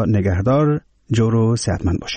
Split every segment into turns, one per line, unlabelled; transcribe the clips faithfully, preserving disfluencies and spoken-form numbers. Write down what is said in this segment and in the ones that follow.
خدا نگهدار. جور و صحتمند باشین.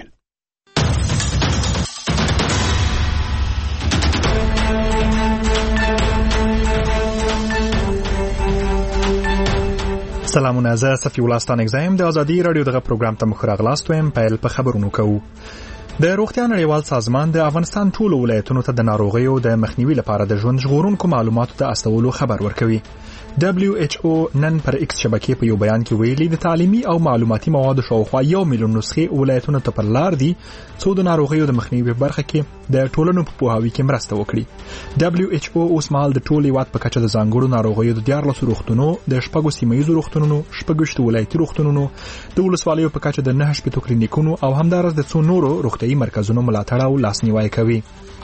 سلامونه، زه صفی الله ستانک زایم د ازادي رادیو دغه پروګرام ته مخ راغلاست ویم. پیل په خبرونو کوو. د روغتیا نړیوال سازمان د افغانستان ټولو ولایتونو ته د ناروغیو د مخنیوي لپاره د ژوند ژغورونکو معلوماتو د استولو خبر ورکوي. دبلیو ایچ او نن پر ایکس شبکې په یو بیان کې ویلي د تعلیمي او معلوماتي موادو شاوخوا یو میلیون نسخې ولایتونو ته پر لار دي څو د ناروغیو د مخنیوي برخه کې د ټولنو په پوهاوي کې مرسته وکړي. دبلیو ایچ او اوس مهال د ټولو هیواد په کچه د ځانګړو ناروغیو د دیارلسو روغتونونو، د شپږو سیمه ییزو روغتونونو، شپږویشتو ولایتي روغتونونو، د ولسوالیو په کچه د نهه شپېتو کلینیکونو او همدارس د څو نورو روغتیايي مرکزونو ملاتړ او لاسنیوي کوي.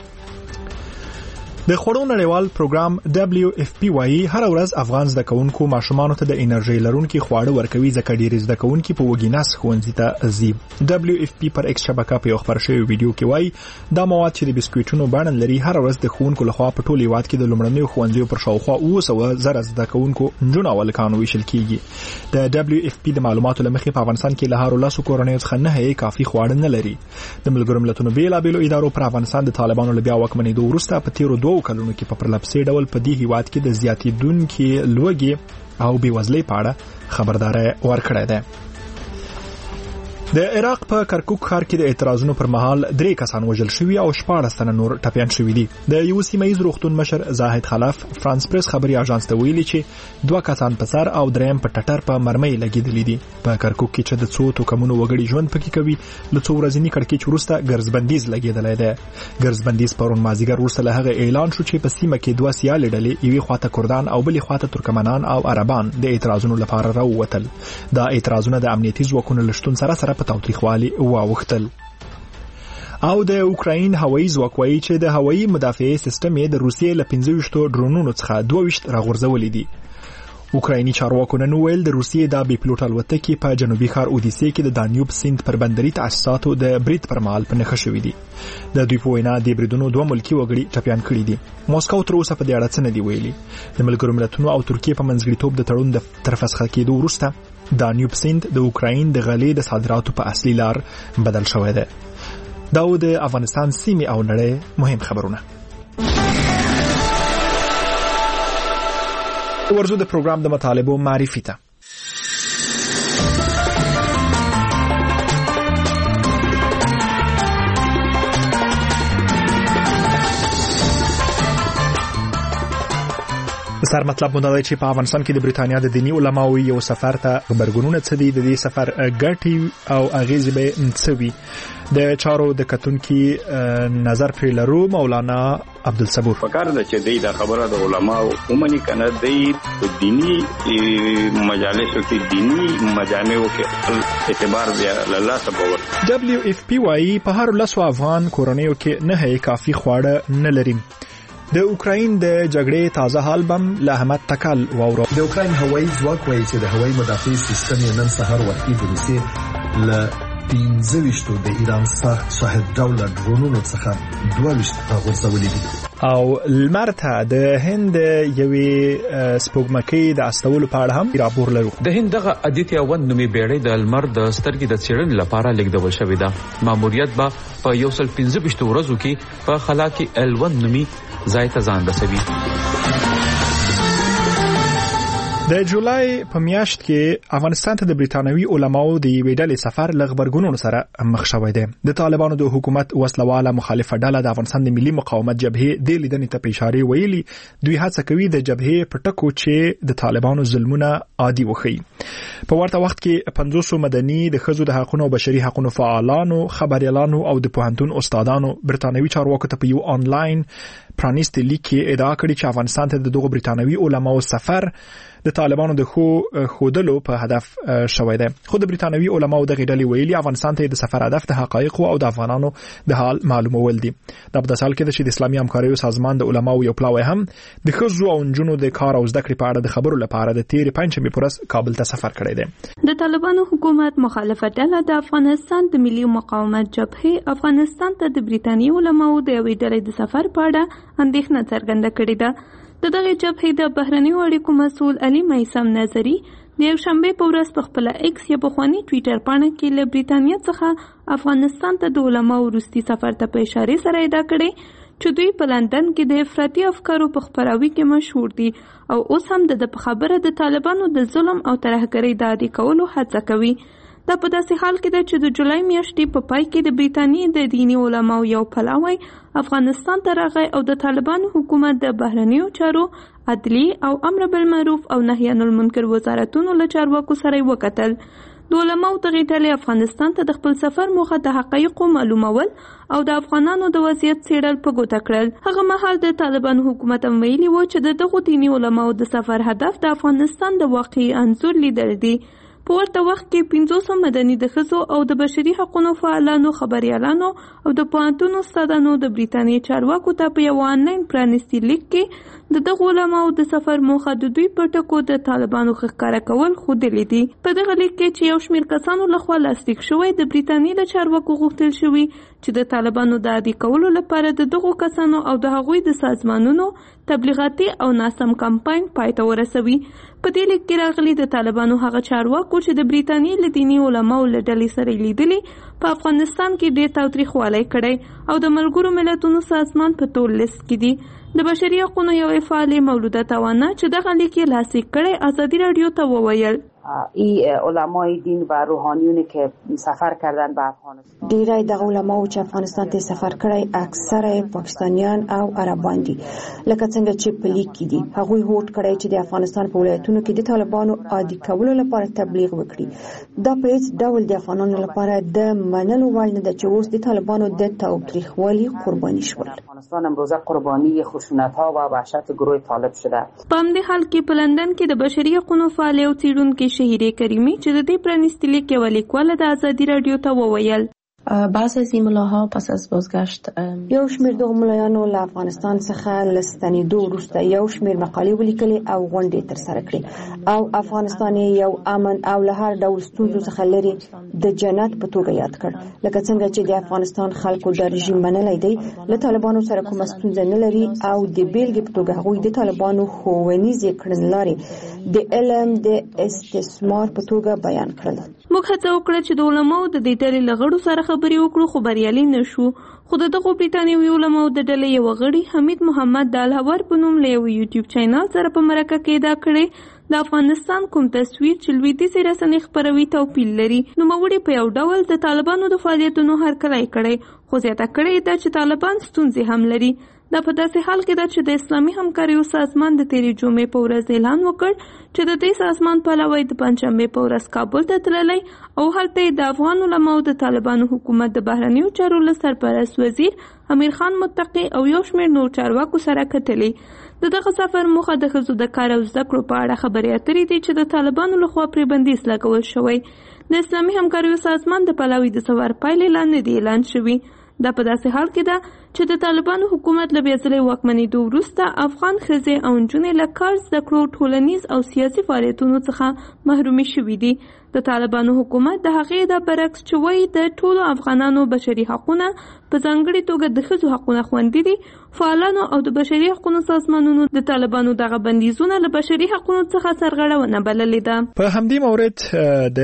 د خوړو نړیوال پروګرام دبلیو اف پی وايي هر ورځ افغان زده کوونکو ماشومانو ته د انرژي لرونکي خواړه ورکوي ځکه ډېر زده کوونکي په وګیناس ښوونځي ته ځي. دبلیو اف پی پر ایکس شبکه په یو خبر شوی ویډیو کې وايي دا مواد چې د بسکوټونو بڼه لري هر ورځ د ښوونکو لخوا په ټول هیواد کې د لومړنیو ښوونځیو پر شاوخوا اوه سوه زره زده کوونکو نجونو او هلکانو ویشل کیږي. د دبلیو اف پی د معلوماتو له مخې په افغانستان کې له هارو لاسو کورنیو څخه نه هي کافي خواړه نه لري. د ملګرو ملتونو بیلابېلو ادارو پر افغانستان د طالبانو له بیا واکمنېدو وروسته په تیرو دوو کلونو کې په لپسې ډول په دې هیواد کې د زیاتېدونکي لوږې او بېوزلۍ په اړه خبرداری ورکړی دی. د عراق په کرکوک ښار کې د اعتراضونو پر مهال درې کسان وژل شوي او شپاړس تنه نور ټپیان شوي دي. د یو سیمه ییز روغتون مشر زاهد خلف فرانس پریس خبري اژانس ته ویلي چې دوه کسان په سر او دریم په ټټر په مرمۍ لګېدلي دي. په کرکوک کې چې د څو توکمونو وګړي ژوند پکې کوي له څو ورځني کړکېچ وروسته ګرځبندیز لګېدلی دی. ګرځبندیز پرون مازدیګر وروسته له هغه اعلان شو چې په سیمه کې دوه سیالې ډلې یوې خواته کردان او بلې خواته ترکمنان او عربان د اعتراضونو لپاره راووتل. دا اعتراضونه د امنیتي ځواکونو له شتون سره سره په تاوتریخوالي واوښتل. او د اوکراین هوایي ځواک وایي چې د هوایي مدافعې سیستم یې د روسیې له پنځه ویشتو ډرونونو څخه دوه ویشت راغورځولي دي. اوکرایني چارواکو نن ویل د روسیې د بې پلوټ الوتکې په جنوبي ښار اودیسې کې د دانیوب سیند پر بندري تاسیساتو د برید پر مهال په نښه شوي دي. د دوی په وینا د بریدونو دوه ملکي وګړي ټپیان کړي دي. موسکو تر اوسه په دې اړه څه نه دي ویلي. د ملګرو ملتونو او ترکیې په منځګړیتوب د تړون د تر فسخه کېدو وروسته دانیوب سیند د اوکراین د غلې د صادراتو په اصلي لار بدل شوی دی. دا و د افغانستان سیمې او نړۍ مهم خبرونه. ورزو د پروګرام د مطالبو معرفي ته. سر مطلب مونږ دی چې په افغانستان کې د بریتانیا د دینی علماو یو سفر ته خبرګونونه څه دي، د دې سفر ګټې او اغیزې به څه وي. د چارو د کتونکي نظر پر لرو مولانا عبدالصبور.
فکر ده چې دی دا خبره د علماو ومني کنه دی په دینی مجالسو کې دینی مجامعو کې اعتبار دی الله سبحانه.
دبلیو اف پی وايي په هر لسو افغان کورنیو کې نه هي کافي خواړه نه لري. د اوکراین د جګړې تازه حال بم له احمد تکل واورو.
د اوکراین هوایي ځواک وايي چې د هوایي مدافعې سیستم یې نن سهار وختي د روسیې له پنځه ویشتو د ایران صاحب ډوله ډرونونو څخه دوه ویشت راغورځولي دي.
او لمر ته د هند یوې سپوږمکۍ د استولو په اړه هم راپور لرو.
د هند دغه ادیتیا ون نومي بیړۍ د لمر د سترګې د څېړنې لپاره لیږدول شوې ده. ماموریت به په یو سل پنځه ویشت ورځو کې په خلا کې ال ون نومي ځای ته ځان رسوي.
د جولای په میاشت کې افغانستان ته د بریتانوي علماو د یوې ډلې سفر له غبرګونونو سره مخ شوی دی. د طالبانو د حکومت وسلواله مخالفه ډله د افغانستان د ملي مقاومت جبهې د لیدنې ته په اشاره ویلي دوی هڅه کوي د جبهې په ټکو چې د طالبانو ظلمونه عادي وښيي. په ورته وخت کې پنځوس مدني د ښځو د حقوقو او بشري حقوقو فعالانو، خبريالانو او د پوهنتون استادانو برتانوي چارواکو ته په یو آنلاین پرانیستي لیک کې ادعا کړې چې افغانستان ته د دغو برتانوي علماو سفر د طالبانو د خو خودلو په هدف شوی دی. خو د برتانوي علماو د غډلې ویلي افغانستان ته د سفر هدف د حقایق او د افغانانو د حال معلومول دي. دا په داسال کې چې د اسلامي همکاریو سازمان د علماو یو پلاوی هم د ښځو او نجونو د کار او زده کړې په اړه د خبرو لپاره د تیر پنځمې پورس کابل ته سفر کړی دی.
د طالبانو حکومت مخالفه ډله د افغانستان د ملي مقاومت جبهې افغانستان ته د برتانیي علماو د یوې ډلې د سفر په اړه اندېښنه څرګنده کړې ده. د دغه جبهې د بهرنیو اړیکو مسؤل علي میثم نظری د یو شنبه په ورځ په خپل ایکس یا پخوانی ټوئیټر باندې کې له بریتانیا څخه افغانستان ته د علماو وروستي سفر ته په اشاره سره ادعا کړې چې دوی په لندن کې د افراطي افکارو په خپراوي کې مشهور دي او اوس هم د خبره د طالبانو د ظلم او ترهګرۍ د عادي کولو هڅه کوي. دا په داسې حال کې ده چې د جولای میاشتې په پای کې د بریتانیې د دینی علماو یو پلاوی افغانستان ته راغی او د طالبانو حکومت د بهرنیو چارو، عدلی او امر بالمعروف او نهی عن المنکر وزارتونو له چارواکو سره وکتل. د علماو دغه ډلې افغانستان ته د خپل سفر موخه د حقایقو معلومول او د افغانانو د وضعیت څېړل په ګوته کړل. هغه مهال د طالبانو حکومت هم ویلي و چې د دغو دیني علماو د سفر هدف د افغانستان د واقعي انځور لیدل دي. په ورته وخت کې پنځوس مدني د ښځو او د بشري حقوقو فعالانو، خبريالانو او د پوهنتون استادانو د بریتانیې چارواکو ته په یو آنلاین پرانیستي لیک کې د دغو علماو د سفر موخه د دوی په ټکو د طالبانو ښکاره کول ښودلي دي. په دغه لیک کې چې یو شمېر کسانو لخوا لاسلیک شوی، د بریتانیې له چارواکو غوښتل شوي چې د طالبانو د عادي کولو لپاره د دغو کسانو او د هغوی د سازمانونو تبلیغاتي او ناسم کمپاین پای ته ورسوي. په دې لیک کې راغلي د طالبانو هغه چارواکو چې د بریتانیې له دیني علماو له ډلې سره لیدلي په افغانستان کې ډېر تاوتریخوالی کړی او د ملګرو ملتونو سازمان په تور لیست کې دي. د بشري حقوقو یو فعالې مولوده توانا چې دغه لیک یې لاسلیک کړی ازادي رادیو ته وویل
ای علمای دین و روحانیونی که سفر کردن به افغانستان،
ډیری د علماو چې افغانستان ته سفر کړی اکثره پاکستانیان او عربان دي، لکه څنګه چې په لیک کې دي. هغوی هوډ کړی چې د افغانستان په ولایتونو کې د طالبانو عادي کولو لپاره تبلیغ وکړي. دا په هیڅ ډول د افغانانو لپاره د منلو وړ نه ده چې اوس د طالبانو د تاوتریخوالي قرباني شول.
افغانستان امروزه قربانی خشونت‌ها و وحشت گروه طالب شده.
په همدې حال کې په لندن کې د بشري حقوقو فعال او څېړونکي شهیره کریمي چې د دې پرانیستي لیک یوه لیکواله د ازادي رادیو ته وویل
بعض از این ملاها پس از بازگشت
یو شمېر دغو ملایانو له افغانستان څخه له ستنېدو وروسته یو شمېر مقالې ولیکلې او غونډې ترسره کړې او افغانستان یو امن او له هر ډول ستونزو څخه لرې د جنت په توګه یاد کړ. لکه څنګه چې د افغانستان خلکو د رژیم منلی دی، له طالبانو سره کومه ستونزه نه لري او د بیلګې په توګه هغوی د طالبانو ښوونیزې کړنلارې د علم د استثمار په توګه بیان کړل.
موږ هڅه وکړه چې د علماو د دې ډلې له غړو سره خبرې وکړو، خو بریالي نه شو. خو د دغو بریتانوي علماو د ډلې یو غړي حمید محمد د الهور په نوم له یو یوټیوب چینل سره په مرکه کې ادعا کړې د افغانستان کوم تصویر چې لویدیځې رسنۍ خپروي توپیر لري. نوموړي په یو ډول د طالبانو د فعالیتونو هرکلی کړی، خو زیاته کړې ده چې طالبان ستونزې هم لري. دا په داسې حال کې ده چې د اسلامي همکاریو سازمان د تیرې جمعې په ورځ اعلان وکړ چې د دې سازمان پلاوی د پنجشنبې په ورځ کابل ته تللی او هلته د افغان علماو د طالبانو حکومت د بهرنیو چارو له سرپرست وزیر امیر خان متقي او یو شمېر نور چارواکو سره کتلي. د دغه سفر موخه د ښځو د کار او زده کړو په اړه خبرې اترې دي چې د طالبانو لخوا پرې بندیز لګول شوی. د اسلامي همکاریو سازمان د پلاوی د سفر پایلې لا نه دي اعلان شوي. دا په داسې حال کې ده چې د طالبانو حکومت له بیا ځلې واکمنېدو وروسته افغان ښځې او نجونې له کار، زده کړو، ټولنیز او سیاسي فعالیتونو څخه محرومې شوي دي. د طالبانو حکومت د هغې د برعکس چې وایي د ټولو افغانانو بشري حقونه په ځانګړې توګه د ښځو حقونه خوندي دي. فعالانو او د بشري حقونو سازمانونو د طالبانو دغه بندیزونه له بشري حقونو څخه سرغړونه بللې ده.
په همدې مورد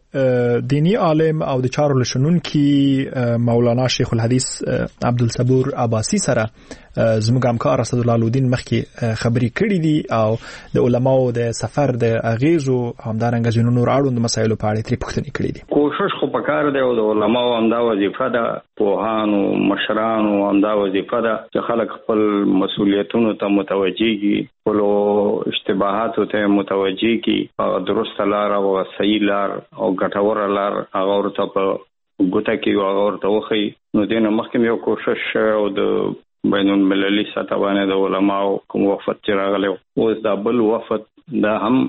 د دینی عالم او د چارو لشنونکي مولانا شیخ الحدیث عبدالصبور عباسی سره زموږ همکار اسد الله لودین مخکې خبرې کړې دي او د علماو د سفر د اغیزو همدارنګه ځینو نور اړوند مسایلو په اړه ترې پوښتنې کړې دي.
کوشش خو پکار دی او د علماو همدا وظیفه ده، پوهانو مشرانو همدا وظیفه ده چې خلک خپل مسؤلیتونو ته متوجه کړي، خپل اشتباهاتو ته متوجه کړي، هغه درست لار او صحیح لار او ګټوره لار هغه ورته په ګوته کې هغه ورته وښیي. نو دې نه مخکې یو کوشش او د بین المللي سطح باندې د علماو کوم وفد چې راغلی اوس دا بل وفد دا هم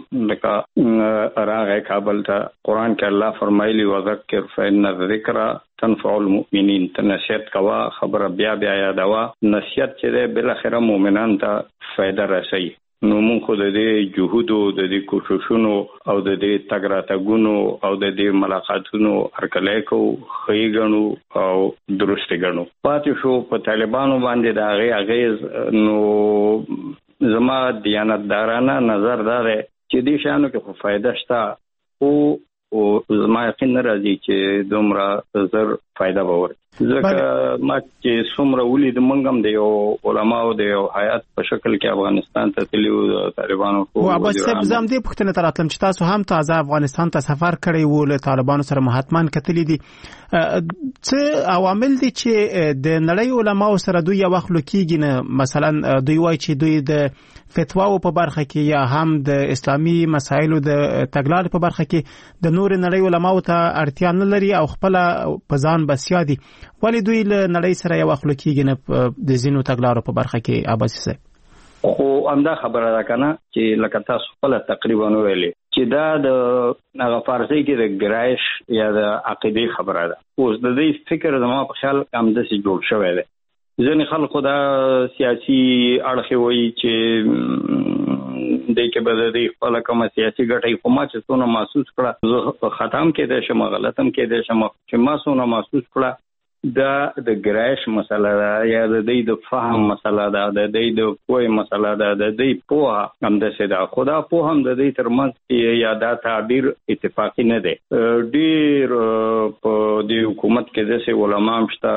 لکه راغی کابل ته. قرآن کې الله فرمایلی وذکر فإن الذکر تنفع المؤمنین، ته نصیحت کوه، خبره بیا بیا یادوه. نصیحت چې دی بالاخره مؤمنان ته فایده رسوي. نو موږ خو د دې جهودو، د دې کوششونو او د دې تګ راتګونو او د دې ملاقاتونو هرکلی کوو، ښه ګڼو او درست ګڼو. پاتې شو په طالبانو باندې د هغې اغیز. نو زما دیانتدارانه نظر دا دی چې دې شانو کې خو فائدہ شته او او زما یقین نه راځي چې دومره زر فائدہ به ورکړي ځکه ما چې څومره ولید منګم د یو علماو د یو حیات په شکل کې افغانستان ته تللیو د طالبانو
او ابا صاحب زم دې پښتنه تراتلم چې تاسو هم تازه افغانستان ته سفر کړی وو له طالبانو سره محتمن کتلی دي څه عوامل دي چې د نړۍ علماو سره دوی یو وخت لکېږي نه مثلا دوی وایي چې دوی د فتواو په برخه کې یا هم د اسلامي مسایلو د تګلارې په برخه کې د نور نړۍ علماو ته اړتیا نه لري او خپل په ځان بسیا دي ولی دوی له نړۍ سره یو وخت لکېږي نه د زینو تګلارو په برخه کې عباسي صاحب
خو همدا خبره ده کنه چې لکه تاسو خپل تقریبا ویلې چې دا د هغه فارسی کې د ګرایش یا د عقیده خبره ده اوس د دې فکر زما په خیال هم د سي جوړ شوی دی ځینې خلکو دا سیاسي اړخ وایي چې د کې به د خپل کوم سیاسي ګټې کومه چې څونه محسوس کړه زه ختم کې د شم غلطم کې د شم چې ما څونه محسوس کړه دا د ګرایش مسله ده یا د دې د فهم مسله ده د دې د کوی مسله ده د دې په هم د سدا خدا په هم د دې ترمنځ یا دا تعبیر اتفاقی نه ده ډیر په د حکومت کې د سه علماء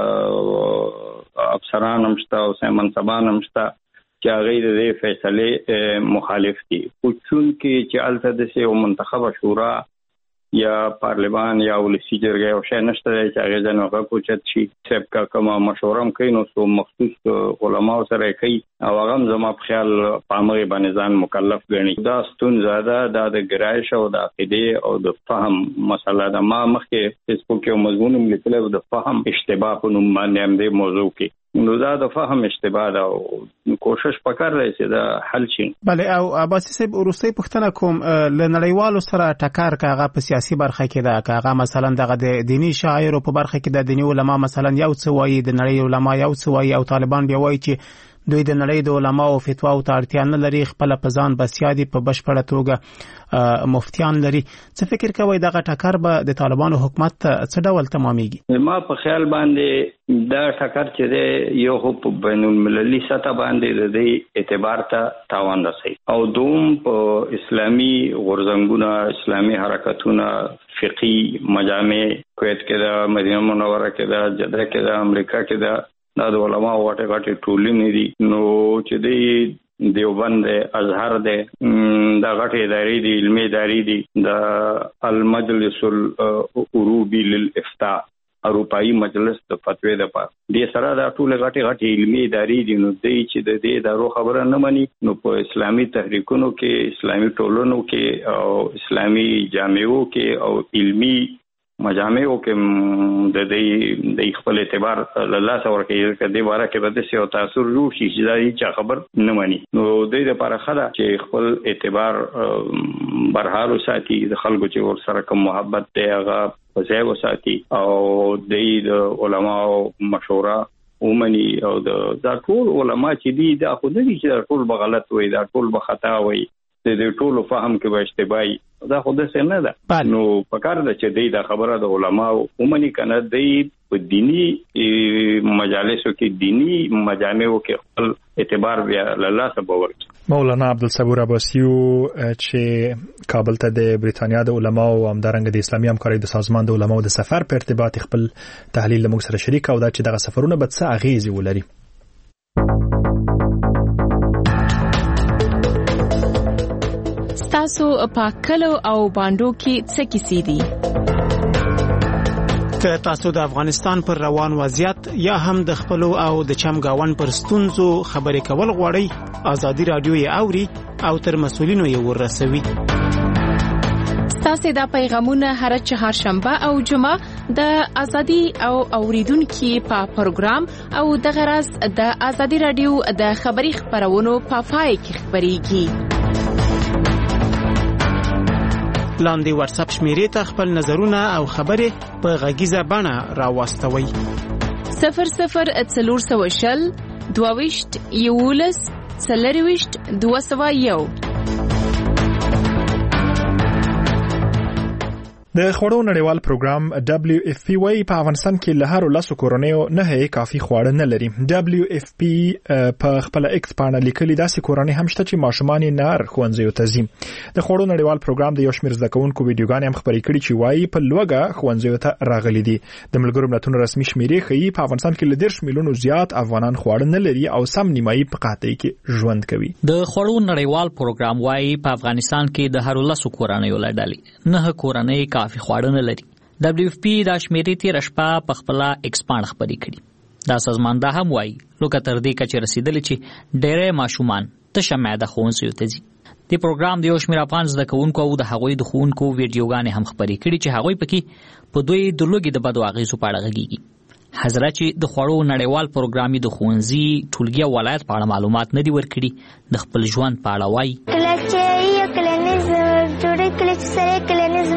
مشته افسران مشته او سیمنصبان مشته چې هغه د دې فیصله مخالف دي او چون کې چې الته د سه منتخبه شورا یا پارلمان یا ولسی جرګه او شای نشته چې هغه ځنه کوچت شي سب کا کومه مشورم کوي نو سو مخصوص علماء سره کوي او هغه زما په خیال پامغه باندې ځان مکلف غني دا ستون زیاده د ګرایش او د عقیده او د فهم مسله ده ما مخکې فیسبوک یو مضمون لیکلی د فهم اشتباه په نوم باندې هم د موضوع کې نو دا د فهم اشتباه ده او کوشش وکړ رئیس دا حل شي
بله او عباسي صاحب ورسته پښتنه کوم ل نړیوالو سره ټکر کاغه په سیاسي برخه کې دا کاغه مثلا دغه د دینی شاعر په برخه کې د دینی علما مثلا یو څه وایي د نړۍ علما یو څه وایي او طالبان بیا وایي چې دوی د نړۍ د علما او فتوا او اړتیا نه لري خپل پزان بسیادي په بشپړه توګه مفتیان لري څه فکر کوي دغه ټکر به د طالبانو حکومت څه ډول تمامېږي
ما په خیال باندې دا ټکر چې دی یو په بین المللي سطح باندې د دې اعتبار ته تاوان رسوي او دوم په اسلامي غورځنګونو اسلامي حرکتونو فقهي مجامع کویت کې د مدینه منوره کې د جده کې د امریکا کې د دا د علماء واټه غټه ټولنې دي نو چې دی دیوبند ازهر دی دا غټه ادارې دي علمي ادارې دي د المجلس الاوروبي للافتاء اروپאי مجلس د فتوی د پاره د سره دا ټول غټه غټه علمي ادارې دي نو دی چې د دې دارو خبره نه مانی نو په اسلامي تحریکونو کې اسلامي ټولنو کې او اسلامي جامعو کې او علمي مجامعو کې د دې د خپل اعتبار الله سره کې د دې باره کې بده سي او تاثیر جوړ شي چې دا هیڅ خبر نه مانی نو د دې لپاره خلا چې خپل اعتبار برحال ساتي د خلکو چې ور سره کوم محبت دی هغه په ځای وساتي او د علماء مشوره ومني او دا ټول علما چې دي دا خو نه دي چې ټول به غلط وي دا ټول به خطا وي د دې ټول فهم کې به اشتباهي دا خو د څه نه ده نو پکار ده چې دی دا خبره د علماء عمومي کنه دی په دینی مجالسو کې دینی مجامعو کې خپل اعتبار بیا الله سبحانه ورکړي
مولانا عبدالصبور عباسیو چې کابل ته د بریتانیا د علماء او همدارنګه د اسلامي همکارۍ د سازمان د علماء د سفر په ارتباط خپل تحلیل موږ سره شریک او دا چې دغه سفرونه به څه اغیزې ولري
تاسو په کلو او باندو کې څه کیسې دي
که تاسو د افغانستان پر روان وضعیت یا هم د خپل او د چمګاون پر ستونزو خبرې کول غواړئ ازادي رادیو یې اوري او تر مسولینو یې ورسوي
تاسو دا پیغامونه هر چهارشنبه او جمعه د ازادي او اوریدونکو په پروګرام او د غرض د ازادي رادیو د خبري خبرونو په پای کې خبريږي
لاندې واتس اپ شمیرې ته خپل نظرونه او خبرې په غږیزه بڼه راوستوي
صفر صفر څلور سوه شل دوه ویشت یولس څلور ویشت دوه سوه یو
د خوړو نړیوال پروګرام دبليو اف پی وايي په افغانستان کې له هر لاسو کورونیو نه هي کافي خواړه نه لري. دبليو اف پی په خپل ایکس باندې لیکلي داسې کورونی هم شته چې ماشومان نار ښوونځیو ته ځي. د خوړو نړیوال پروګرام د یو شمېر زده کوونکو ویډیوګانې هم خپرې کړي چې وايي په لوګه ښوونځیو ته راغلي دي. د ملګرو ملتونو رسمي شمیرې ښيي په افغانستان کې له دېرش میلیونو زیات افغانان خواړه نه لري او سم نیمایي په قحطۍ کې ژوند کوي.
د خوړو نړیوال پروګرام وايي په افغانستان کې د هر لاسو کورونیو لړډلې نه کورنۍ کافي خواړه نه لري. دبليو اف پی دا شمیرې تیر شپه په خپل ایکسپاند خبري کړي. دا سازمان دا هم وایي لکه تر دې کچې رسیدلی چې ډېرې ماشومان تشه معده ښوونځیو ته ځي. د پروګرام د یو شمېر افغان زده کوونکو او د هغوی د ښوونکو ویډیوګانې هم خپرې کړي چې هغوی پکې په دوی د لوږې د بدو اغېزو په اړه غږیږي. حضرت چې د خوړو نړیوال پروګرام د ښوونځي ټولګي او ولایت په اړه معلومات نه دي ورکړي. د خپل ژوند په اړه وایي
کله چې یو کلنیز جوړې کله چې سره کلنیز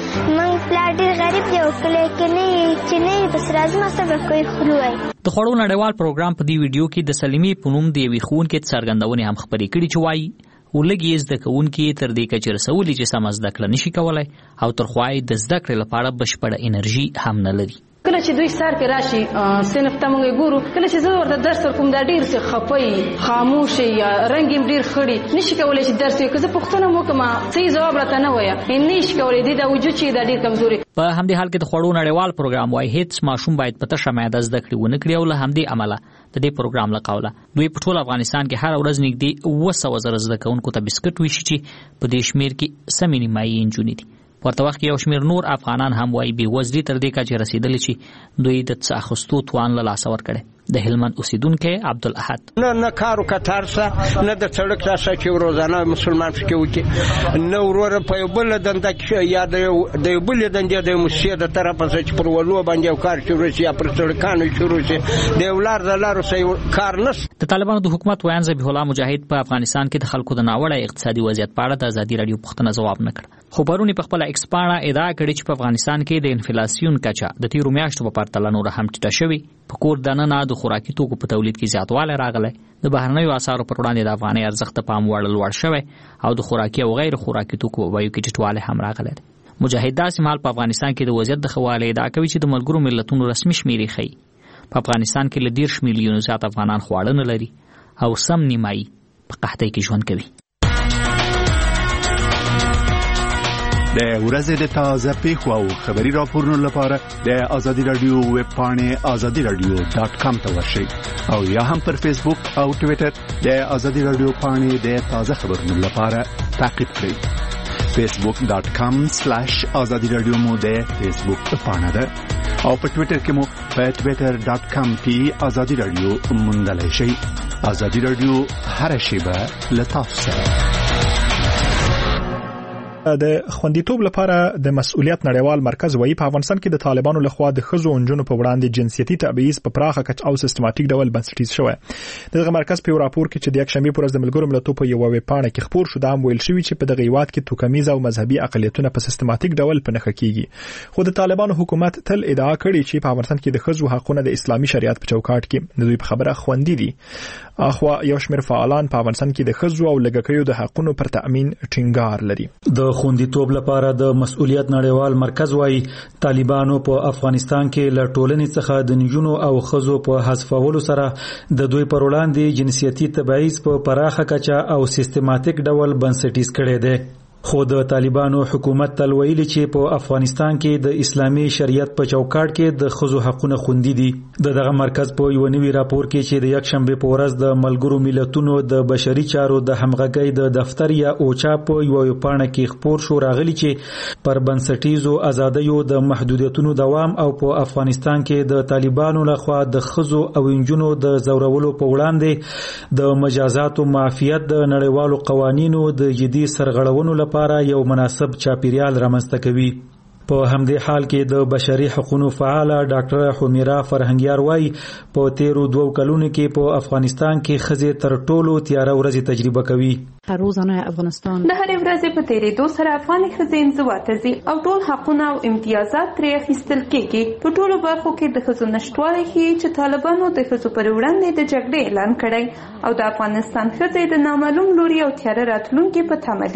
موږ پلار ډېر غریب دی او کله کې نه چې نه بس راځم سبا کوي خلوي.
د خوړو نړیوال پروګرام په دې ویډیو کې د سلیمي په نوم د یوې ښوونکې څرګندونې هم خپرې کړي چې وایي ولګي زده کوونکي تر دې کچې رسولي چې سم زده کړه نشي کولای او تر خوا یې د زده کړې لپاره بشپړه انرژي هم نه لري.
کله چې دوی سر کې راشي صنف ته موږ ګورو کله چې زه ورته درس ورکوم دا ډیر څه خپي خاموش یا رنگ یې ډیر خړی نشي کولای چې درس یې کزه پښتنه مو کما صحیح جواب راته نه وایي نشي کولای دی دا وجود چې دا ډیر کمزوري.
په همدې حال کې د خوړو نړیوال پروګرام وايي هیڅ ماشوم باید په تشه معده زده کړې ونه کړي او له همدې عمله د دې پروګرام له قوله دوی په ټول افغانستان کې هر ورځ نږدې اوه سوه زره زده کوونکو ته بسکټ ویشي چې په دې شمېر کې سمې نیمایي نجونې دي. ورته وخت کې یو شمېر نور افغانان هم وایي بې وزلي تر دې کچې رسېدلي چې دوی د څه اخیستو توان له لاسه ورکړی. د هلمند اوسیدونکی عبدالاحد
نه نه کارو کتار سه نه د سړک تاسو چې روزانه مسلمان څخه وکي نه ورور په یو بل دنده کې یا د د بل دنده د مسیه د طرفه چې پر ولو باندې کار شروع شي یا پر سړکانو شروع شي د ولار د لارو سې کار نس.
د طالبانو د حکومت ویان ذبیح الله مجاهد په افغانستان کې د خلکو د ناوړه اقتصادي وضعیت په اړه د ازادي رادیو پوښتنه ځواب نه کړ. خو پرونی په خپل ایکسپانا ادعا کړې چې په افغانستان کې د انفلاسیون کچه د تیرو میاشتو په پرتله نور هم ټیټه شوې. په کور دننه د خوراکي توکو په تولید کې زیاتوالی راغلی. د بهرنیو اسعارو پر وړاندې د افغانۍ ارزښت ته پام وړ لوړ شوی او د خوراکي او غیر خوراکي توکو په بیو کې ټیټوالی هم راغلی. مجاهد داسې مهال په افغانستان کې د وضعیت د ښه والي ادعا کوي چې د ملګرو ملتونو رسمي شمیرې ښیي په افغانستان کې له دېرش میلیونو زیات افغانان خواړه نه لري او سم نیمایي په قحطۍ کې ژوند کوي.
د ورځې د تازه پیښو او خبري راپورونو لپاره د آزادي رادیو ویب پاڼې آزادي رادیو ډاټ کام ته ورشئ او یا هم پر فیسبوک او ټوئیټر د آزادي رادیو پاڼې د تازه خبرونو لپاره تعقیب کړئ. فیسبوک ډاټ کام سلاش آزادي رادیو مو د فیسبوک پاڼه ده او په ټوئیټر کې مو په ټوئیټر ډاټ کام کې آزادي رادیو موندلای شئ. آزادي رادیو هر شیبه له تاسو سره.
د خوندیتوب لپاره د مسؤلیت نړیوال مرکز وایي په افغانستان کې د طالبانو لخوا د ښځو او نجونو په وړاندې جنسیتي تبعیض په پراخه کچه او سیستماتیک ډول بنسټیز شوی. دغه مرکز په راپور کې چې د یکشنبه پر ورځ د ملګرو ملتونو په یو ویب پاڼه کې خبر شو دا هم ویل شوی چې په دغه هیواد کې توکمیز او مذهبي اقلیتونه په سیستماتیک ډول په نښه کیږي. خو د طالبانو حکومت تل ادعا کړې چې په افغانستان کې د ښځو حقونه د اسلامي شریعت په چوکاټ کې د دوی په خبره خوندي دي. اخوا یو شمېر فعالان په افغانستان کې د ښځو او لږکیو د حقونو پر تأمین ټینګار لري.
د خوندیتوب لپاره د مسؤلیت نړیوال مرکز وايي طالبانو په افغانستان کې له ټولنې څخه د نجونو او ښځو په حذفولو سره د دوی پر وړاندې جنسیتي تبعیض په پراخه کچه او سیستماتیک ډول بنسټیز کړی دی. خو د طالبانو حکومت تل ویلي چې په افغانستان کې د اسلامي شریعت په چوکاټ کې د ښځو حقونه خوندي دي. د دغه مرکز په یو نوي راپور کې چې د یکشنبه په ورځ د ملګرو ملتونو د بشري چارو د همغږۍ د دفتر یا اوچا په یو پاڼه کې خبر شو راغلی چې پر بنسټیزو ازادیو د محدودیتونو دوام او په افغانستان کې د طالبانو لخوا د ښځو او نجونو د زورولو په وړاندې د مجازاتو معافیت د نړیوالو قوانینو د جدي سرغړونو لپاره یو مناسب چاپیریال رامنځته کوي. په همدې حال کې د بشري حقوقو فعال ډاکټر حمیرا فرهنګیار وايي په تیرو دوو کلونو کې په افغانستان کې ښځې تر ټولو تیاره ورځې تجربه کوي.
روزانه افغانستان د هرې ورځې په تیرېدو سره افغاني ښځې انزوا ته ځي او ټول حقونه او امتیازات ترې اخیستل کېږي. په ټولو برخو کې د ښځو نشتوالی ښیي چې طالبانو د ښځو پر وړاندې د جګړې اعلان کړی او د افغانستان ښځې د نامعلوم لوري او تیاره راتلونکي په تمه دي.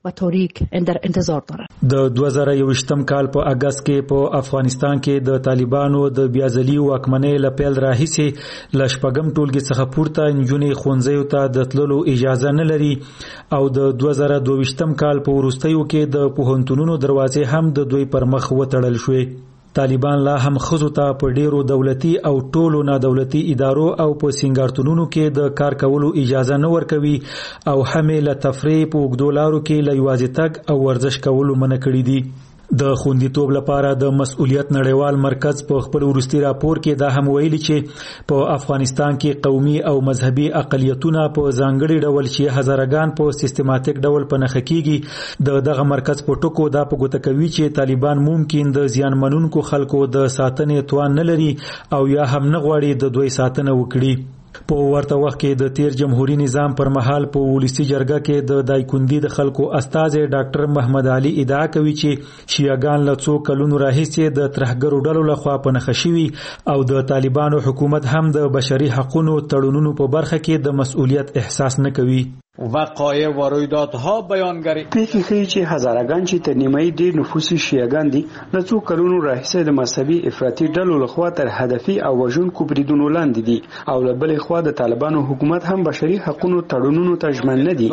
و توریک در انتظار دارند.
د دوه زره یوویشتم کال په اگست کې په افغانستان کې د طالبانو د بیازلي واکمنۍ لپیل راهیسې ل شپږم ټولګي څخه پورته نجونې ښوونځیو ته د تللو اجازه نه لري او د دوه زره دوه ویشتم کال په وروستیو کې د پوهنتونونو دروازې هم د دوی پر مخ وتړل شوې. طالبان لا هم خزو ته په ډیرو دولتي او ټولو نه دولتي ادارو او په سنگارتونونو کې د کار کولو اجازه نه ورکوي او هم له تفریح په وګدولارو کې له یوازې تګ او ورزش کولو منع کړی دي. د خوندیتوب لپاره د مسؤلیت نړیوال مرکز په خپل ورستي راپور کې دا هم ویلي چې په افغانستان کې قومي او مذهبي اقلیتونه په ځانګړي ډول چې هزارګان په سیستماتیک ډول په نخښه کیږي. د دغه مرکز په ټکو دا په ګوته کوي چې طالبان ممکن د زیانمنونکو خلکو د ساتنې توان نه لري او یا هم نه غواړي د دوی ساتنه وکړي. په ورته وخت کې د تیر جمهوریت نظام پر مهال په ولسی جرګه کې د دایکندي د خلکو استاد ډاکټر محمد علي ادعا کوي چې شیعاګان له څو کلونو راهیسې د ترهګرو ډلو لخوا په نخښوي او د طالبانو حکومت هم د بشري حقوقو تړونونو په برخه کې د مسؤلیت احساس نه کوي.
وقایع و رویدادها بیانګری
پیښې ښیي چې هزارګان چې تر نیمایي ډېر نفوسي شیعاګان دي له څو کلونو راهیسې د مذهبي افراطي ډلو لخوا تر هدفي او وژونکو بریدونو لاندې دي او له بلې خوا د طالبانو حکومت هم بشري حقوقو تړونونو ته ژمن نه دي.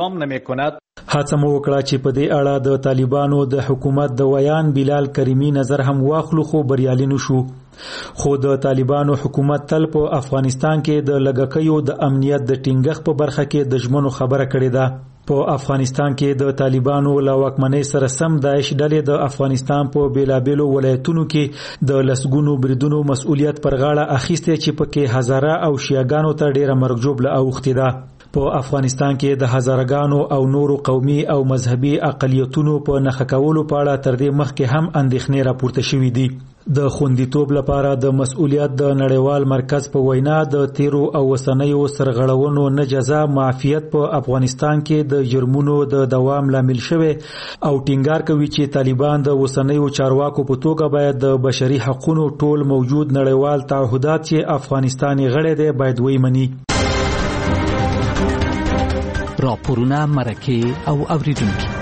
هڅه مو وکړه چې په دې اړه د طالبانو د حکومت د ویان بلال کریمی نظر هم واخلو خو بریالي نشو. خو د طالبانو حکومت تل په افغانستان کې د لګکیو د امنیت د ټینګښت په برخه کې د ژمنو خبره کړې ده. په افغانستان کې د طالبانو له واکمنۍ سره سم داعش ډلې د افغانستان په بیلابیلو ولایتونو کې د لسګونو بریدونو مسؤلیت پر غاړه اخیسته چې پکې هزاره او شیعاګانو ته ډیره مرګ جوړه اوختي ده. په افغانستان کې د هزارګانو او نورو قومي او مذهبي اقلیتونو په نخښه کولو په اړه تر دې مخکې هم اندېښنې راپورته شوې دي. د خوندیتوب لپاره د مسؤلیت د نړیوال مرکز په وینا د تیرو او وسنیو سرغړونو نه جزا معافیت په افغانستان کې د جرمونو د دوام لامل شوی او ټینګار کوي چې طالبان د وسنیو چارواکو په توګه باید د بشري حقوقو ټول موجود نړیوال تعهدات چې افغانستان غړی دی باید ومني.
راپورونه مرکه او اوریدونکو.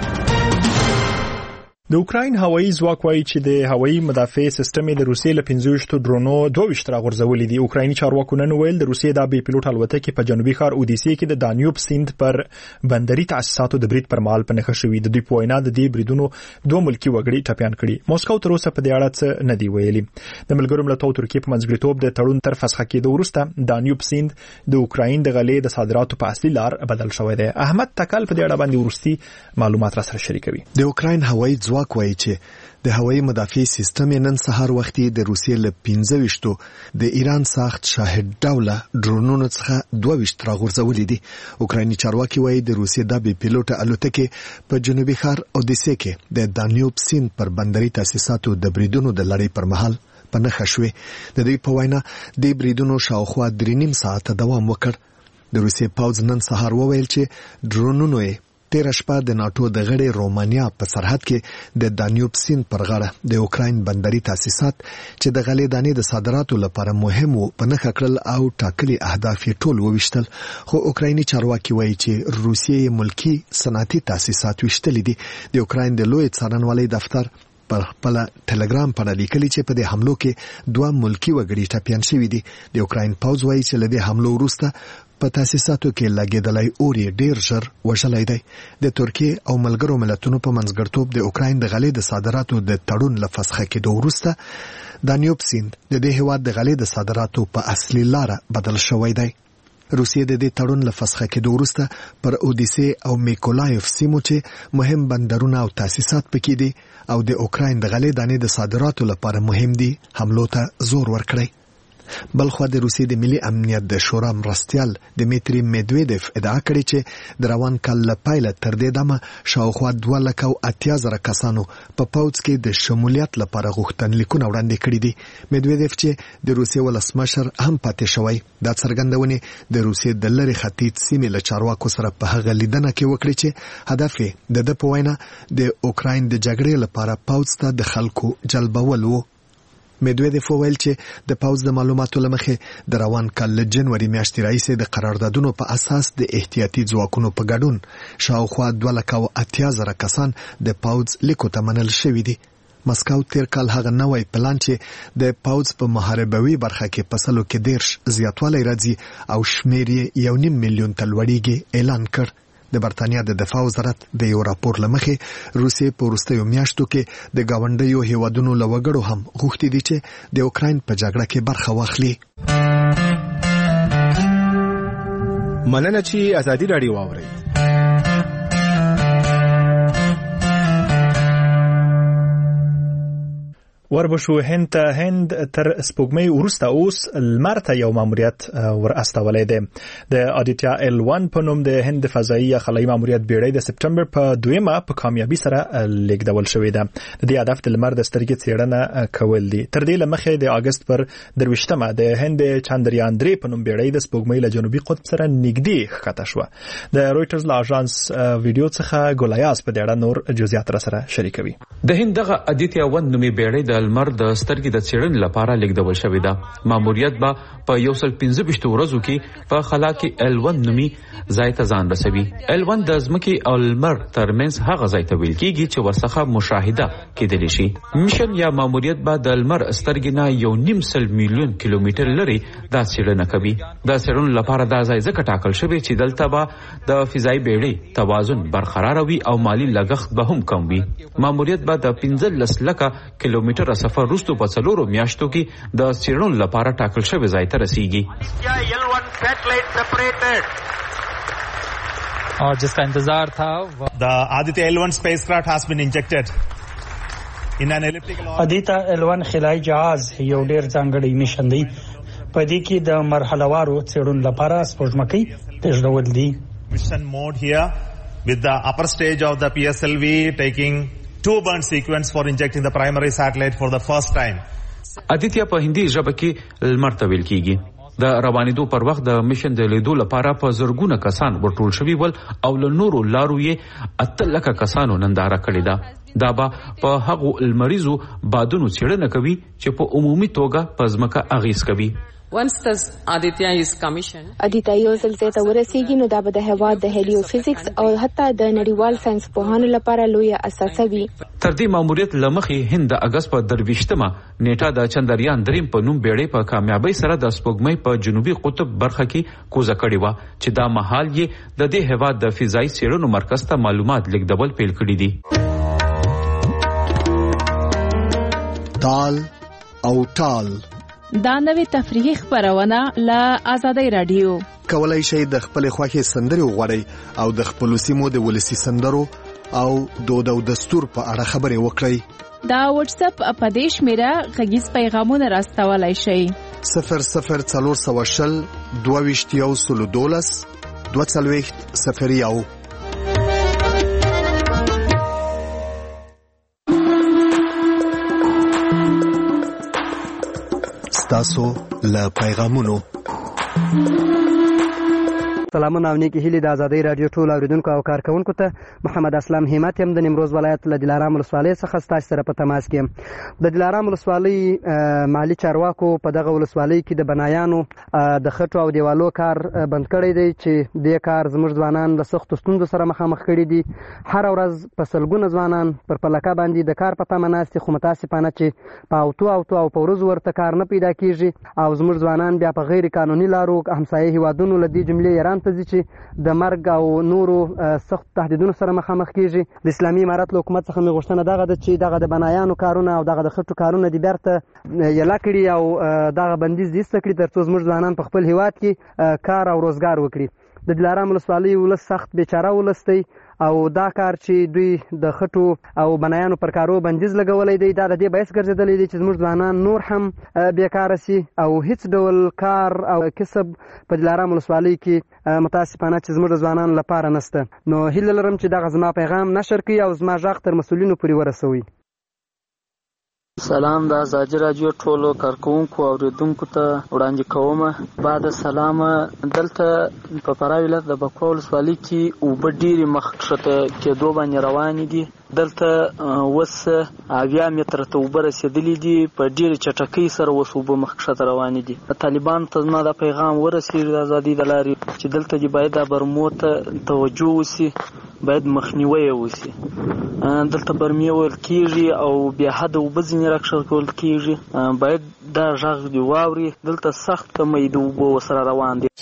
د اوکراین هوایي ځواک وايي چې د هوایي مدافع سیستم د روسیې له پنځه ویشت ډرونو دوه ویشت راغورځولي دي. اوکرایني چارواکو نن ویل د روسیې د بې پیلوټ الوتکې په جنوبي ښار اودیسې کې د دانیوب سیند پر بندري تاسیساتو د برید پر مهال په نښه شوي. د دوی په وینا د دې بریدونو دوه ملکي وګړي ټپیان کړي. موسکو تر اوسه په دې اړه څه نه دی ویلي. د ملګرو ملتونو ترکیې په منځګړیتوب د تړون تر فسخه کېدو وروسته دانیوب سیند د اوکراین د غلې د صادراتو په اصلي لار بدل شوی دی. احمد تکل په دې اړه باندې ورستي معلومات را سره شریکوي.
د اوکراین هوایي ځواک وايي چې د هوایي مدافع سیستم نن سهار وختي د روسیې له پنځه ویشتو د ایران ساخت شاهد ډوله ډرونونو څخه دوه ویشت راغورځولي دي. اوکرایني چارواکي وايي د روسیې د بې پیلوټ الوتکې په جنوبي ښار اودیسې کې د دانیوب سیند پر بندري تاسیساتو د بریدونو د لړۍ پر مهال په نښه شوې. د دوی په وینا د بریدونو شاوخوا درې نیم ساعته دوام وکړ. د روسیې پوځ نن سهار وویل چې ډرونونو یې تیر شپه د ناتو د غړي رومانیا په سرحد کې د دانیوب سیند پر غاړه د اوکراین بندري تاسیسات چې د غلې دانې د صادراتو لپاره مهم وو په نښه کړل او ټاکلي اهداف یې ټول وویشتل. خو اوکرایني چارواکي وایي چې روسیې ملکی صنعتي تاسیسات ویشتلي دي. د اوکراین د لوی څارنوالۍ دفتر پر خپل ټلګرام په لیکلي چې په دې حملو کې دوه ملکی وګړي ټپیان شوي دي. د اوکراین پوځ وایي چې له دې حملو وروسته په تاسیساتو کې لګیدلای اوري ډیر ژر وژلای دی. د ترکیې او ملګرو ملتونو په منځګړیتوب د اوکراین د غلې د صادراتو د تړون له فسخه کېدو وروسته دانیوب سیند د دې هیواد د غلې د صادراتو په اصلي لار بدل شوی دی. روسیې د دې تړون له فسخه کېدو وروسته پر اودیسې او میکولایف سیمو چې مهم بندرونه او تاسیسات پکې دي او د اوکراین د غلې دانې د صادراتو لپاره مهم دي حملو ته زور ورکړي. بلخو د روسیې د ملي امنیت د شورا مرستیال دمیتری میدویدف ادعا کړې چې د روان کال له پیله تر دې دمه شاوخوا دوه لک او اتیا زره کسانو په پوځ کې د شمولیت لپاره غوښتنلیکونه وړاندې کړي دي. میدویدف چې د روسیې ولسمشر هم پاتې شوی دا څرګندونې د روسیې د لری ختیځ سیمې له چارواکو سره په هغه لیدنه کې وکړي چې هدف یې د د په وینا د اوکراین د جګړې لپاره پوځ ته د خلکو جلبول وو. میدویدف ویل چې د پوز د معلوماتو لمخې د روان کال له جنوري میاشتې راهیسې د قراردادونو په اساس د احتیاطي ځواکونو په ګډون شاوخوا دوه لکه او اتیا زره کسان د پوز لیکو ته منل شوي دي. مسکو تیر کال هغه نوې پلان چې د پوز په محاربوي برخه کې په سلو کې دیرش زیاتوالی راځي او شمیر یې یو نیم میلیون ته لوړیږي اعلان کړ. د برتانیا د دفاع وزارت د یو راپور لمخې روسیې په وروستیو میاشتو کې د گاونډیو هیوادونو له وګړو هم غوښتي دي چې د اوکراین په جګړه کې برخه واخلي.
مننه چې ازادي راډیو واوري. وربشو هند ته هند تر سپوږمۍ وروسته اوس لمر ته یو ماموریت ور استولې ده. د آدیتیا ایل ون په نوم د هند فضایي خلایي ماموریت بیړۍ د سپټمبر په دویمه په کامیابی سره لیږدول شوې ده. د دې هدف د لمر د سترګې څېړنه کول دي. تر دې لمخې د اگست پر درویشتمه د هند چاندریان درې په نوم بیړۍ د سپوږمۍ له جنوبي قطب سره نږدې ښکته شوه. د رويټرز له اژانس ویډیو څخه ګولیاس په دې اړه نور جزئیات را سره شریکوي.
د هند دغه آدیتیا ون نومي بیړۍ د لمر د سترګې د څېړنې لپاره لیږدول شوې ده. ماموریت به په یو سل پنځه ویشت ورځو کې په خلا کې ایل ون نومي ځای ته ځان رسوي. ایل ون د ځمکې او لمر ترمنځ هغه ځای ته ویل کېږي چې ورڅخه مشاهده کېدلی شي. میشن یا ماموریت به د لمر سترګې نه یو نیم سل میلیون کیلومتر لري دا څېړنه کوي. د څېړنو لپاره دا ځای ځکه ټاکل شوی چې دلته به د فضایي بیړۍ توازن برقرار وي او مالی لګښت به هم کم وي. ماموریت به د پنځلس لکه کیلومتر سفر وروسته په څلورو میاشتو کې د څېړنو لپاره ټاکل شوی ځای ته رسیږي.
और जिसका इंतजार था
the Aditya L one spacecraft has been injected in an elliptical orbit.
Aditya L one خلایي جهاز یو ډیر ځانګړی میشن دی. په دې کې د مرحلهوارو څېړنو لپاره سپوږمکۍ تجربه دي.
Mission mode here with the upper stage of the P S L V taking two burn sequence for injecting the primary satellite for the first time.
آدیتیا په هندي ژبه کې لمر ته ویل کېږي. د روانېدو پر وخت د میشن د لیدو لپاره په زرګونه کسان ورټول شوي ول او له نورو لارو یې اته لکه کسانو ننداره کړې ده. دا به په هغو لمریزو بادونو څېړنه کوي چې په عمومي توګه په ځمکه اغیز کوي.
Once the Aditya is commissioned,
Aditya یو ځل ځای ته ورسیږي نو دا به د هوا د هلیوفیزیکس او حتی د نړیوال ساينس پوهانو لپاره لوی اساسه وي.
تر دې ماموریت لمخې هند د اگست په درویشتمه نیټه د چندریان دریم په نوم بیړۍ په کامیابی سره د سپوږمۍ په جنوبي قطب برخه کې کوزه کړې و چې دا مهال یې د دې هوا د فضایي څېړنو مرکز ته معلومات لیږدول پیل کړي دي.
تال او تال
دا نوې تفریحي خبرونه له آزادۍ رادیو.
کولای شئ د خپل خوښي سندري وغوړئ او د خپل سیمو د ولسی سندرو او دود او دستور په اړه خبرې وکړئ.
دا واتس اپ په دې شمیره غږیز پیغامونه راستولای شئ.
صفر صفر څلور سوه شل دوه ویشت یو سلو دولس دوه څلوېښت صفر یو. تاسو له پیغامونو
سلامونه او نیکی هیلې د ازادۍ رادیو ټول اوریدونکو او کارکونکو ته محمد اسلام همت يم د نیمروز ولایت له دلارام ولسوالۍ څخه ستاسو سره په تماس کې. د دلارام ولسوالۍ مالی چارواکو په دغه ولسوالۍ کې د بنایانو د خټو او دیوالو کار بند کړی دی چې د کار زموږ ځوانان له سختو ستونزو سره مخامخ کړي دي. هر ورځ په سلګونه ځوانان پر پلکه باندې د کار په تمه ناست دي، خو متاسفانه چې په اوتو اوتو او په ورځو ورته کار نه پیدا کیږي او زموږ ځوانان بیا په غیر قانوني لارو همسایه هیوادونو له دې جملې ایران ته ځي چې د مرګ او نورو سخت تهدیدونو سره مخامخ کیږي. د اسلامي امارت له حکومت څخه مې غوښتنه دغه ده چې دغه د بنایانو کارونه او دغه د خټو کارونه دې بیرته یلا کړي او دغه بندیز دې ایسته کړي تر څو زموږ ځوانان په خپل هیواد کې کار او روزګار وکړي. د دلارام ولسوالۍ ولس سخت بیچاره ولس دی او دا کار چې دوی د خټو او بنایانو پر کارو بندیز لګولی دی دا د دې باعث ګرځېدلی دی چې زموږ ځوانان نور هم بیکاره سي او هیڅ ډول کار او کسب په دلارام ولسوالۍ کې متاسفانه چې زموږ ځوانانو لپاره نشته. نو هیله لرم چې دغه زما پیغام نشر کړي او زما غږ تر مسؤلینو پورې ورسوي.
سلام د ازادي راډیو ټولو کارکونکو او اوریدونکو ته وړاندې کوم. بعد سلام دلته په فراه ولایت د بکوا ولسوالۍ کې اوبه ډېرې مخ ښکته کېدو باندې روانې دي دلته وس اویا متر ته اوبه رسیدلې دي په ډېرې چټکۍ سره وس اوبه مخکښته روانې دي. طالبان ته زما دا پیغام ورسېږي د ازادۍ د لارې چې دلته دې باید دا برمو ته توجه وسي، باید مخنیوی وسي. دلته برمې ویل کېږي او بیا حده اوبه ځینې راکښته کول کېږي، باید دا غږ دې واوري. دلته سخت کمی د اوبو ورسره روان دي.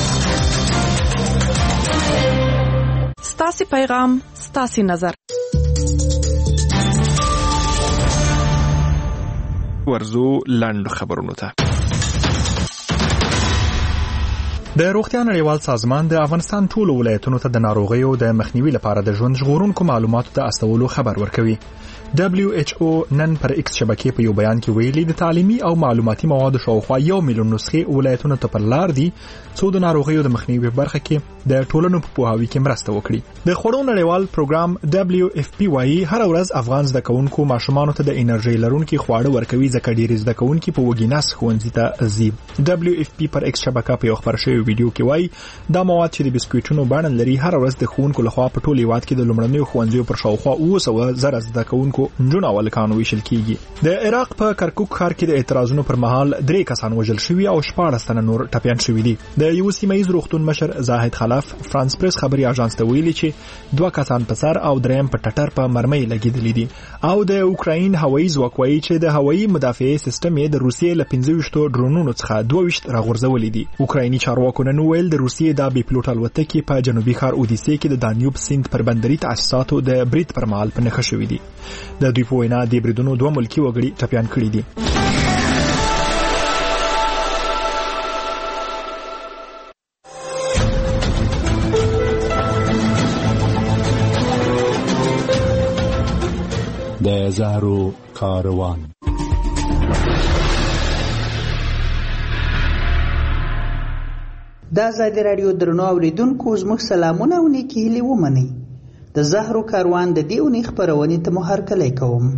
ستاسې پیغام ستاسې نظر.
ورزو لاندو خبرونو ته. د روغتیا نړیوال سازمان د افغانستان ټولو ولایتونو ته د ناروغیو د مخنیوي لپاره د ژوند ژغورونکو معلوماتو ته استولو خبر ورکوي. دبليو ایچ او نن پر ایکس شبکې په یو بیان کې ویلي د تعلیمي او معلوماتي موادو شاوخوا یو میلیون نسخې ولایتونو ته پر لار دي څو د ناروغیو د مخنیوي برخه کې د ټولنو په پوهاوي کې مرسته وکړي. د خوړو نړیوال پروګرام دبليو اف پی وايي هر ورځ افغان زده کوونکو ماشومانو ته د انرژي لرونکي خواړه ورکوي ځکه ډېر زده کوونکي په وګیناس ښوونځي ته ځي. دبليو اف پی پر ایکس شبکه په یو خبر شوی ویډیو کې وايي دا مواد چې د بسکوټونو بڼه لري هر ورځ د ښوونکو لخوا په ټول هیواد کې د لومړنیو ښوونځیو پر شاوخوا اوه سوه زره زده کوونکو نجونو او هلکانو ویشل کیږي. د عراق په کرکوک ښار کې د اعتراضونو پر مهال درې کسان وژل شوي او شپاړس تنه نور ټپیان شوي دي. د یو سیمه ییز روغتون مشر زاهد خلف فرانس پریس خبري اژانس ته ویلي چې دوه کسان په سر او دریم په ټټر په مرمۍ لګیدلي دي. او د اوکراین هوایي ځواک وایي چې د هوایي مدافعې سیستم یې د روسیې له پنځه ویشتو ډرونونو څخه دوه ویشت راغورځولي دي. اوکرایني چارواکو نن ویل د روسیې د بې پلوټ الوتکې په جنوبي ښار اودیسې کې د دانیوب سیند پر بندري تاسیساتو د برید پر مهال په نښه شوي دي. د دوی په وینا د بریدونو دوه ملکي وګړي ټپیان کړي دي.
د زهرو کاروان.
د ازادي راډیو درنو اوریدونکو زموږ سلامونه او نیکې هیلې ومنئ. د زهرو کاروان د دې اونۍ خپرونې ته مو هرکلی کوم.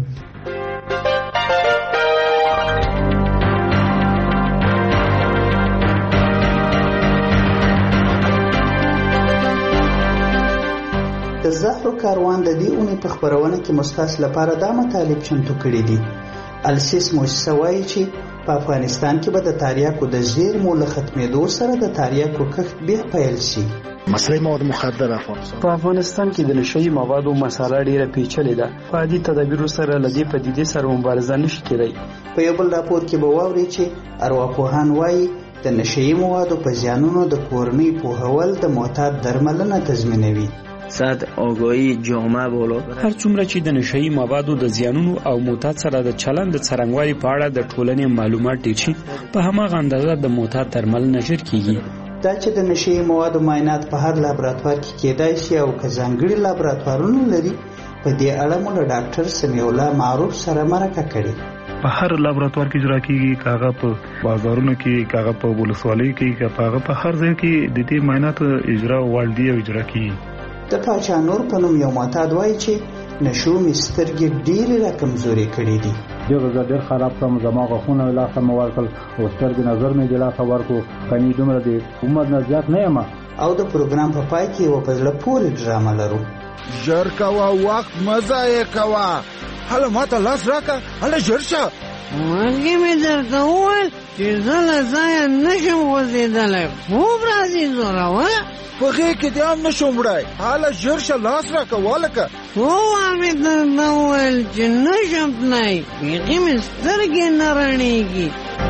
د زهرو کاروان د دې اونۍ په خپرونه کې مو ستاسو لپاره دا مطالب چمتو کړي دي. السیس موسسه وایي چې په افغانستان کې به د تریاکو د زیرمو له ختمېدو سره د تریاکو کښت بیا پیل شي.
مسله مواد مخدره افغانستان
په افغانستان کې د نشئی موادو مساله ډیره پیچلې ده. په عادي تدابیرو سره لدې پدیدې سره مبارزه نشي کېدای.
په یو بل راپور کې به واورئ چې ارواپوهان وایي د نشئی موادو په زیانونو د کورنۍ پوهول د معتاد درملنه تضمینوي.
سطح آگاهی جامعه بالا
هر څومره چې د نشئی موادو د زیانونو او معتاد سره د چلند د څرنګوالي په اړه د ټولنې معلومات ډېر شي په هماغه اندازه د معتاد درملنه ژر کیږي.
دا چې د نشئی موادو معاینات په هر لابراتوار کې کېدای شي او که ځانګړي لابراتوارونه لري په دې اړه مو له ډاکټر سمیع الله معروف سره مرکه کړې.
په هر لابراتوار کې اجرا کیږي، کاغه په بازارونو کې، کاغه په ولسوالیو کې، کاغه په هر ځای کې د دې معاینات اجرا والدي او اجرا کیږي.
د پاچا نور په نوم یو معتاد وایي چې نشو مې سترګې ډېرې راکمزورې کړې دي.
ډېر زه ډېر خراب کړم، زما غاښونه مې لاسه مې ورکړل او سترګې نظر مې د لاسه ورکړو، کني دومره د عمر نه زیات نه یم.
او د پروګرام په پای کې یوه په زړه پورې ډرامه لرو.
ژر کوه، وخت مه ضایع کوه. هله ماته لاس راکړه، هله ژر شه.
مالګې مې درته وویل چې زه له ځایه نشم غورځېدلی، خوب راځي زوروره.
په غېږ کې دې هم نشم وړی، هله ژر شه لاس راکړه والکه.
ووه مې درته وویل چې نشم تللی، بیخي مې سترګې نه رڼېږي.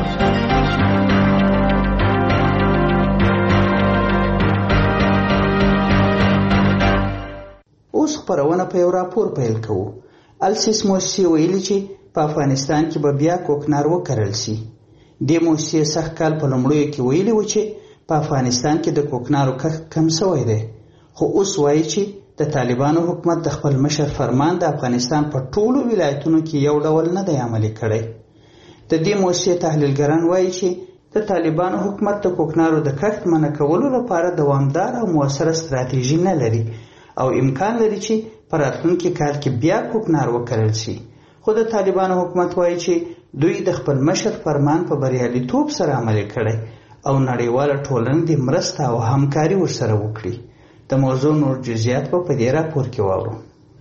اوس خپرونه په یو راپور پیل کوو. السیس موسسې ویلي چې په افغانستان کې به بیا کوکنار وکرل شي. دې موسسې سږ کال په لومړیو کې ویلي و چې په افغانستان کې د کوکنارو کښت کم شوی دی، خو اوس وایي چې د طالبانو حکومت د خپل مشر فرمان د افغانستان په ټولو ولایتونو کې یو ډول نه دی عملي کړی. د دې موسسې تحلیلګران وایي چې د طالبانو حکومت د کوکنارو د کښت منع کولو لپاره دوامدار او موثره ستراتیژي نه لري او امکان لري چې په راتلونکي کال کې بیا کوکنار وکرل شي. خو د طالبانو حکومت وایي چې دوی د خپل مشر فرمان په بریالیتوب سره عملي کړی او نړیواله ټولنه د مرسته او همکاري ورسره وکړي. د موضوع نور جزئیات په دې راپور کې واورو.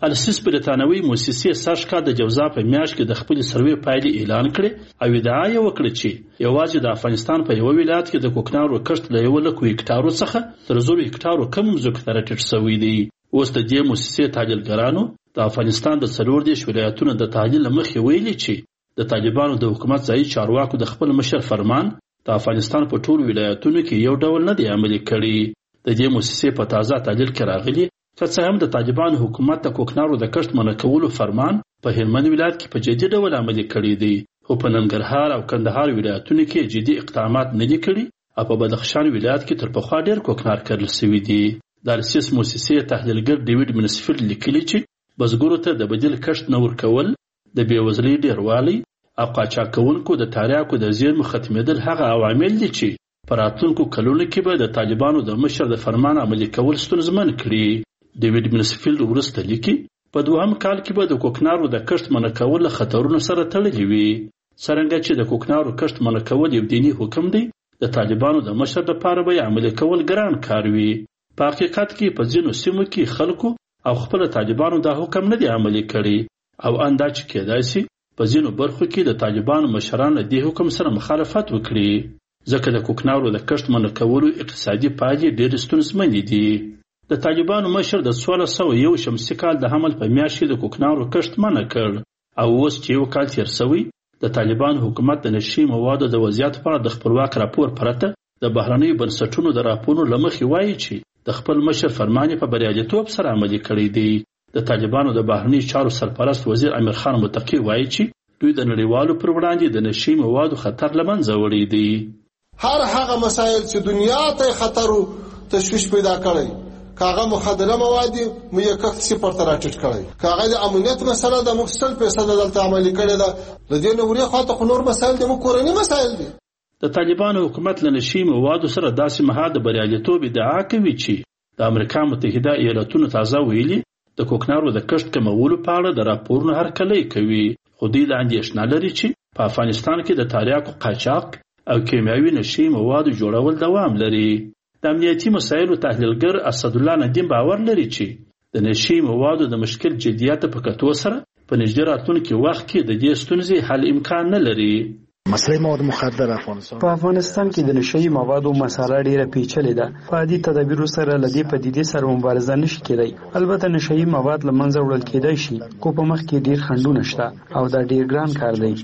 السیس برتانوي موسسې ساشکا د جوزا په میاشت کې د خپل سروې پایلې اعلان کړې او ادعا یې وکړه چې یوازې د افغانستان په یو ولایت کې د کوکنارو کښت له یو لک هکټارو څخه تر زر هکټارو کم ځمکې ته راټیټ شوی دی. اوس د دې موسسې تحلیلګرانو د افغانستان د څلور دېرش ولایتونو د تحلیل له مخې ویلي چې د طالبانو د حکومت ځایي چارواکو د خپل مشر فرمان د افغانستان په ټولو ولایتونو کې یو ډول نه دی عملي کړی. د دې موسسې په تازه تحلیل کې راغلي که څه هم د طالبانو حکومت د کوکنارو د کښت منع کولو فرمان په هلمند ولایت کې په جدي ډول عملي کړی دی، خو په ننګرهار او کندهار ولایتونو کې جدي اقدامات نه دي کړي او په بدخشان ولایت کې تر پخوا ډېر کوکنار کرل شوي دي. د السیس موسسې تحلیلګر ډیوډ منسفیلډ لیکلي چې بزګرو ته د بدیل کښت نه ورکول د بېوزلۍ ډېروالی او قاچاقونکو د تریاکو د زیرمو ختمېدل هغه عوامل دي چې په راتلونکو کلونو کې به د طالبانو د مشر د فرمان عملي کول ستونزمن کړي. ډیوډ منسفیلډ وروسته لیکي په دوهم کال کې به د کوکنارو د کښت منع کول له خطرونو سره تړلي وي. څرنګه چې د کوکنارو کښت منع کول یو دیني حکم دی، د طالبانو د مشر لپاره به عملي کول ګران کار وي. په حقیقت کې په ځینو سیمو کې خلکو او خپل طالبانو دا حکم نه دی عملي کړی او اندا چې کېدای شي په ځینو برخو کې د طالبانو مشران له دې حکم سره مخالفت وکړي، ځکه د کوکنارو د کښت منع کولو اقتصادي پایلې ډېرې ستونزمنې دي. د طالبانو مشر د څوارلس سوه یو شمسي کال د حمل په میاشت کې د کوکنارو کښت منع کړ او اوس چې یو کال تېر شوی د طالبانو حکومت د نشي موادو د وضعیت په اړه د خپلواک راپور پرته د بهرنیو بنسټونو د راپورونو له مخې وایي چې د خپل مشر فرمان په بریالیتوب سره عملي کړی دی. د طالبانو د بهرنیو چارو سرپرست وزیر امیر خان متقی وایي چې دوی د نړیوالو پر وړاندې د نشي موادو خطر له منځه وړی دی.
هر هغه مسایل چې دنیا ته خطر او تشویش پیدا کړي، کاغه مخدره مواد مو یې کښت صفر ته راټیټ کړی، کاغه د امنیت مسله د مفصل په صد دلته عملي کړی ده. د دې نوري خاطر خو نور مسایل د مو کورنی مسایل دي.
د طالبانو حکومت له نشي موادو سره داسې مهال د بریالیتوب ادعا کوي چې د امریکا متحده ایالاتونو تازه ویلي د کوکنارو د کښت کمولو په اړه د راپورونو هرکلی کوي، خو دوی دا اندېښنه لري چې په افغانستان کې د تریاکو قاچاق او کیمیاوي نشي موادو جوړول دوام لري. د امنیتي مسایلو تحلیلګر اسدالله ندیم باور لري چې د نشي موادو د مشکل جدیت په کتو سره په نږدې راتلونکي وخت کې د دې ستونزې حل امکان نه لري.
مسله مواد مخدره افغانستان
په افغانستان کې د نشي موادو مسله ډیره پیچلې ده. په عادي تدابیرو سره لدی پدیدې سره مبارزه نشي کېدای. البته نشي مواد له منځه وړل کېدای شي، خو په مخ کې ډیر خنډونه شته او دا ډیر ګران کار دی.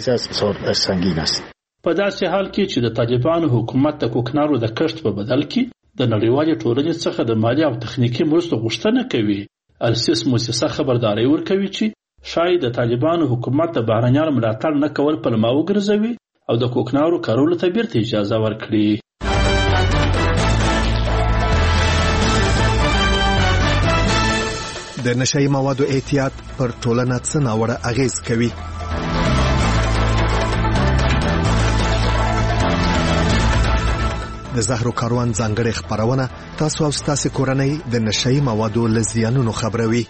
په داسې حال کې چې د طالبانو حکومت د کوکنارو د کښت په بدل کې د نړیوالې ټولنې څخه د مالي او تخنیکي مرستو غوښتنه کوي، السیس موسسه خبرداری ورکوي چې شاید د طالبانو حکومت د بهرنیانو ملاتړ نه کول پلمه وګرځوي او د کوکنارو کارولو ته بیرته اجازه ورکړي.
د نشئی موادو احتیاط پر ټولنه څه ناوړه اغیز کوي؟ د زهرو کاروان ځانګړې خبرونه تاسو او ستاسو کورنۍ د نشئی موادو له زیانونو خبروي.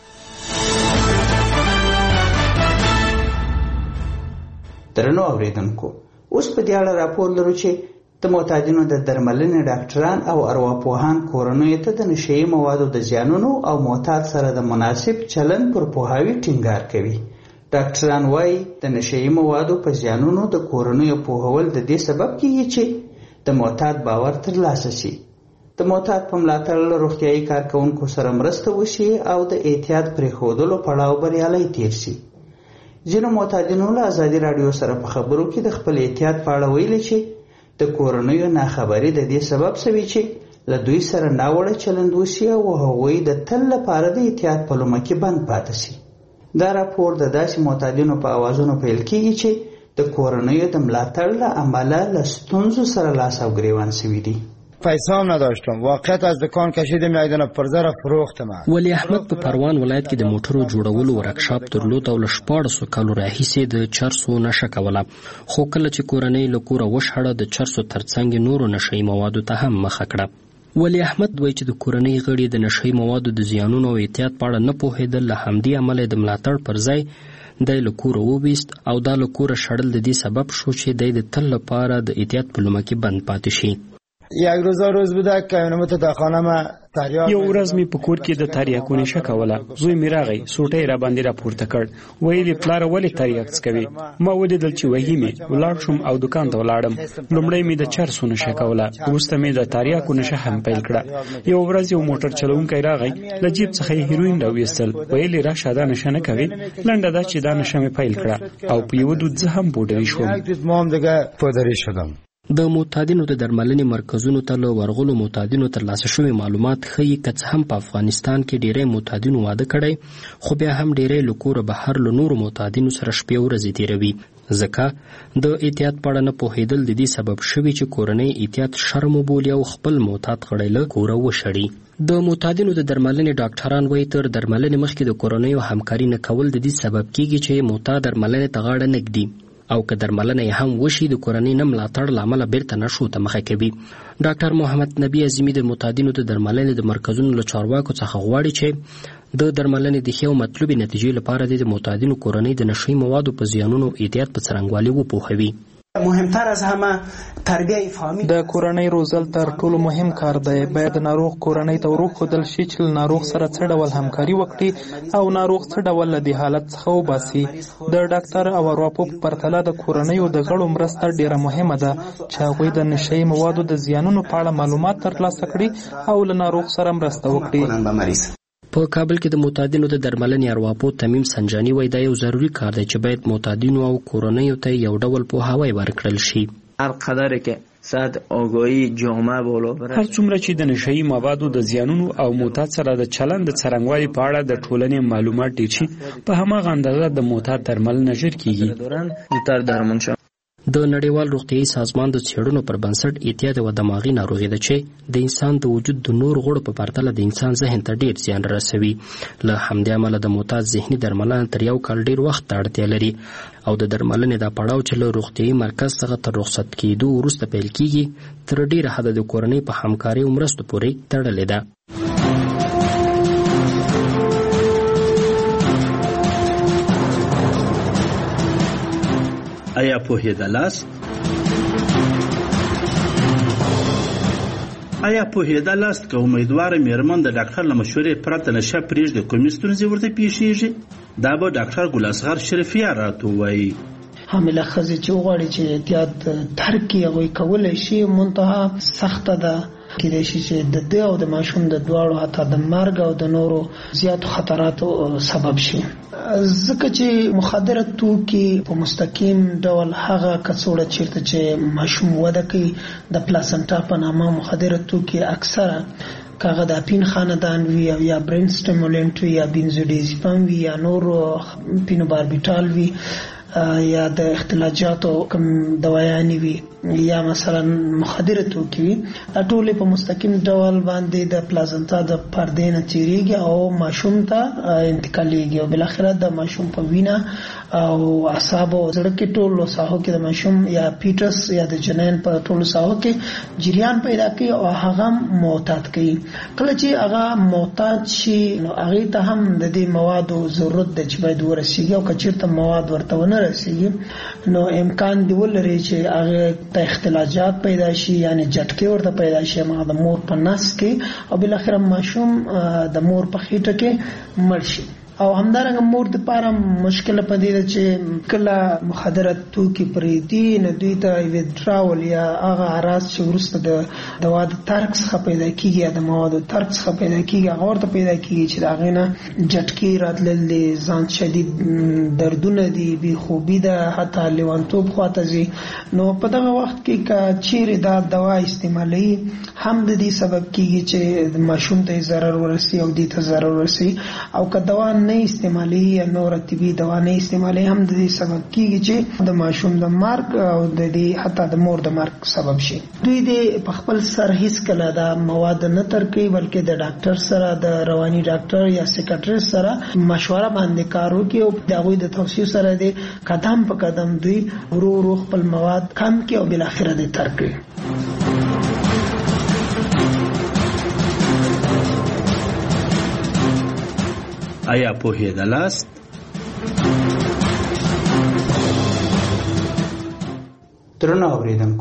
درنو اوریدونکو، اوس په دې اړه راپور لرو چې د معتادینو د درملنې ډاکټران او ارواپوهان کورنۍ ته د نشئی موادو د زیانونو او معتاد سره د مناسب چلن پر پوهاوی ټینګار کوي. ډاکټران وايي د نشئی موادو په زیانونو د کورنۍ پوهول د دې سبب کیږي چې د معتاد باور ترلاسه شي، د معتاد په ملاتړ له روغتیايي کارکونکو سره مرسته وشي او د احتیاط پرېښودلو پړاو بریالی تیر شي. ځینو معتادینو له ازادي راډیو سره په خبرو کې د خپل احتیاط په اړه ویلي چې د کورنیو ناخبري د دې سبب شوي چې له دوی سره ناوړه چلند وشي او هغوی د تل لپاره د احتیاط په لومه کې بند پاتې شي. دا راپور د داسې معتادینو په اوازونو پیل کیږي چې د کورنیو د ملاتړ له امله له ستونزو سره لاس او گریوان شوي دي.
پیسه هم نداشتم، واقعیت از دکان کشیدم یادن پرزه را فروختم.
ولی احمد په پروان ولایت کې د موټرو جوړولو ورکشاپ درلود او له شپاړسو کالو راهیسې د چرسو نشه کوله، خو کله چې کورنۍ له کوره وشړه د چرسو ترڅنګ نورو نشئی موادو ته هم مخه کړه. ولی احمد وایي چې د کورنۍ غړي د نشئی موادو د زیانونو او احتیاط په اړه نه پوهېدل، له همدې امله د ملاتړ پر ځای دی له کوره وویست او دا له کوره شړل د دې سبب شو چې دی د تل لپاره د احتیاط په لومه کې بند پاتې شي.
یک روز روز بوده که نمت در خانه تریاک
یو ورځ می په کور کې د تریاکو نشه کوله. زوی می راغی سوټی را باندې را پورته کړ. ویلې پلار ولې تریاک څکوي؟ ما ولیدل چې وਹੀ می ولاړ شوم او دکان ته ولاړم. لومړی می د چرسو نشه کوله، وروسته می د تریاکو نشه هم پیل کړه. یو ورځ یو موټر چلونکی راغی، له جیب څخه هیروین راویستل. ویلې راشه دا نشه نه کوي. لنډه دا چې دا نشه می پیل کړه او په یو دود زه هم بوډۍ شوم.
ما هم دیگه پادری شدم.
د معتادینو د درملنې مرکزونو ته له ورغلو معتادینو ترلاسه شوي معلومات ښیي که څه هم په افغانستان کې ډیری معتادینو واده کړی، خو بیا هم ډیری له کوره بهر له نورو معتادینو سره شپې ورځې تیروي. ځکه د احتیاط په اړه نه پوهېدل د دې سبب شوي چې کورنۍ احتیاط شرم وبولي او خپل معتاد غړی له کوره وشړي. د معتادینو د درملنې ډاکټران وایي تر درملنې مخکې د کورنیو همکاري نه کول د دې سبب کیږي چې معتاد درملنې ته غاړه نه ږدي او که درملنه هم وشي د کورنۍ نه ملاتړ له امله بیرته نشو ته مخه کوي. ډاکټر محمد نبی عظیمی د معتادینو د درملنې د مرکزونو له چارواکو څخه غواړي چې د درملنې د ښې او مطلوبې نتیجې لپاره د معتادینو کورنۍ د نشهیي موادو په زیانونو احتیاط په څرنګوالي وپوهوي.
مهمتر از همه تربیه فامیل
د کورنۍ روزل تر ټولو مهم کار دی. باید ناروغ کورنۍ ته وروښودل شي چې ناروغ سره څه ډول همکاري وکړي او ناروغ څه ډول له دې حالت څخه وباسي. د ډاکټر او ارواپوه په پرتله د کورنیو د غړو مرسته ډیره مهمه ده چې هغوی د نشهیي موادو د زیانونو په اړه معلومات ترلاسه کړي او له ناروغ سره مرسته وکړي.
په کابل کې د معتادینو د درملنې ارواپوه تمیم سنجانی وایي دا یو ضروري کار دی چې باید معتادینو او کورنیو ته یو ډول پوهاوی ورکړل شي.
هر قدر که صد آگاهی جامعه بالا بره،
هر څومره چې د نشهیي موادو د زیانونو او معتاد سره د چلند د څرنګوالي په اړه د ټولنې معلومات ډېر شي، په هماغه اندازه د معتاد درملنه ژر کیږي. د نړیوال روغتیايي سازمان د څېړنو پر بنسټ اعتیاد یوه دماغي ناروغي ده چې د انسان د وجود د نور غړو په پرتله د انسان ذهن ته ډېر زیان رسوي. له همدې امله د معتاد ذهني درملنه تر یو کال ډېر وخت ته اړتیا لري او د درملنې دا پړاو چې له روغتیايي مرکز څخه تر رخصت کېدو وروسته پیل کیږي تر ډېره حده د کورنۍ په همکارۍ او مرستو پورې تړلې ده.
آیا پوهېدلاست؟ آیا پوهېدلاست که امیدواره میرمن د ډاکټر له مشورې پرته نشه پرېږدي کومې ستونزې ورته پیښیږي؟ دا به ډاکټر ګل اصغر شریفیار راته ووایي.
حامله ښځې چې وغواړي چې احتیاط ترک کړي هغوی کولی شي، منتها سخته ده. کېدای شي چې د ده او د ماشوم د دواړو حتی د مرګ او د نورو زیاتو خطراتو سبب شي. ځکه چې مخدره توکي په مستقیم ډول هغه کڅوړه چیرته چې ماشوم وده کوي د پلاسنټا په نامه مخدره توکي اکثره کاغه د اپین خاندان وي او یا برین سټیمولنټ وي یا بنزودیازپام وي یا نور پینوباربیټال وي یا د اختلاجاتو کوم دوايانې وي یا مثلا مخدره توکي وي، ټول په مستقیم ډول باندې د پلازنتا د پردې نه تیریږي او ماشوم ته انتقالېږي او بل اخر د ماشوم په وینا او اعصاب او زړه کې ټول ساحو کې د ماشوم یا پیټس یا د جنین په ټول ساحو کې جریان پیدا کوي او هغه معتاد کوي. کله چې هغه معتاد شي نو هغه ته هم د دې موادو ضرورت د چې باید ورسیږي او کچیرته مواد ورته ونه رسیږي نو امکان دی ولري چې هغه ته اختلاجات پیدا شي، یعنی جټکې ورته پیدا شي هغه د مور په نس کې او بل اخر ماشوم د مور په خېټه کې مړ شي. او همدارنګه مور د پاره مشکل پدې ده چې کله مخدره توکي پرېدي نو دوی ته ویډراول یا هغه اراز چې ورسته د دوا د ترک څخه پیدا کیږي یا د موادو ترک څخه پیدا کیږي هغه ورته پیدا کیږي چې دا غینه جټکی راتللې ځان شدید دردونه دي بي خوبي ده حتی لیوانتوب خواته زی. نو په دغه وخت کې کا چیرې دا دوا استعمالي هم د دې سبب کیږي چې ماشوم ته ضرر ورسي او دې ته ضرر ورسي او که دوا نه استعمالي یا نور طبي دوا نه استعمالي هم د دې سبب کیږي چې د ماشوم د مرګ او د دې حتی د مور د مرګ سبب شي. دوی د خپل سر هیڅ کله دا مواد نه ترکي بلکې د ډاکټر سره د رواني ډاکټر یا سیکاټریست سره مشوره باندې کار وکړي او د هغوی د توصیو سره د قدم په قدم دوی ورو ورو خپل مواد کم کړي او بل اخره د ترک کړي.
آیا پوهېدلاست؟
درنو اوریدونکو،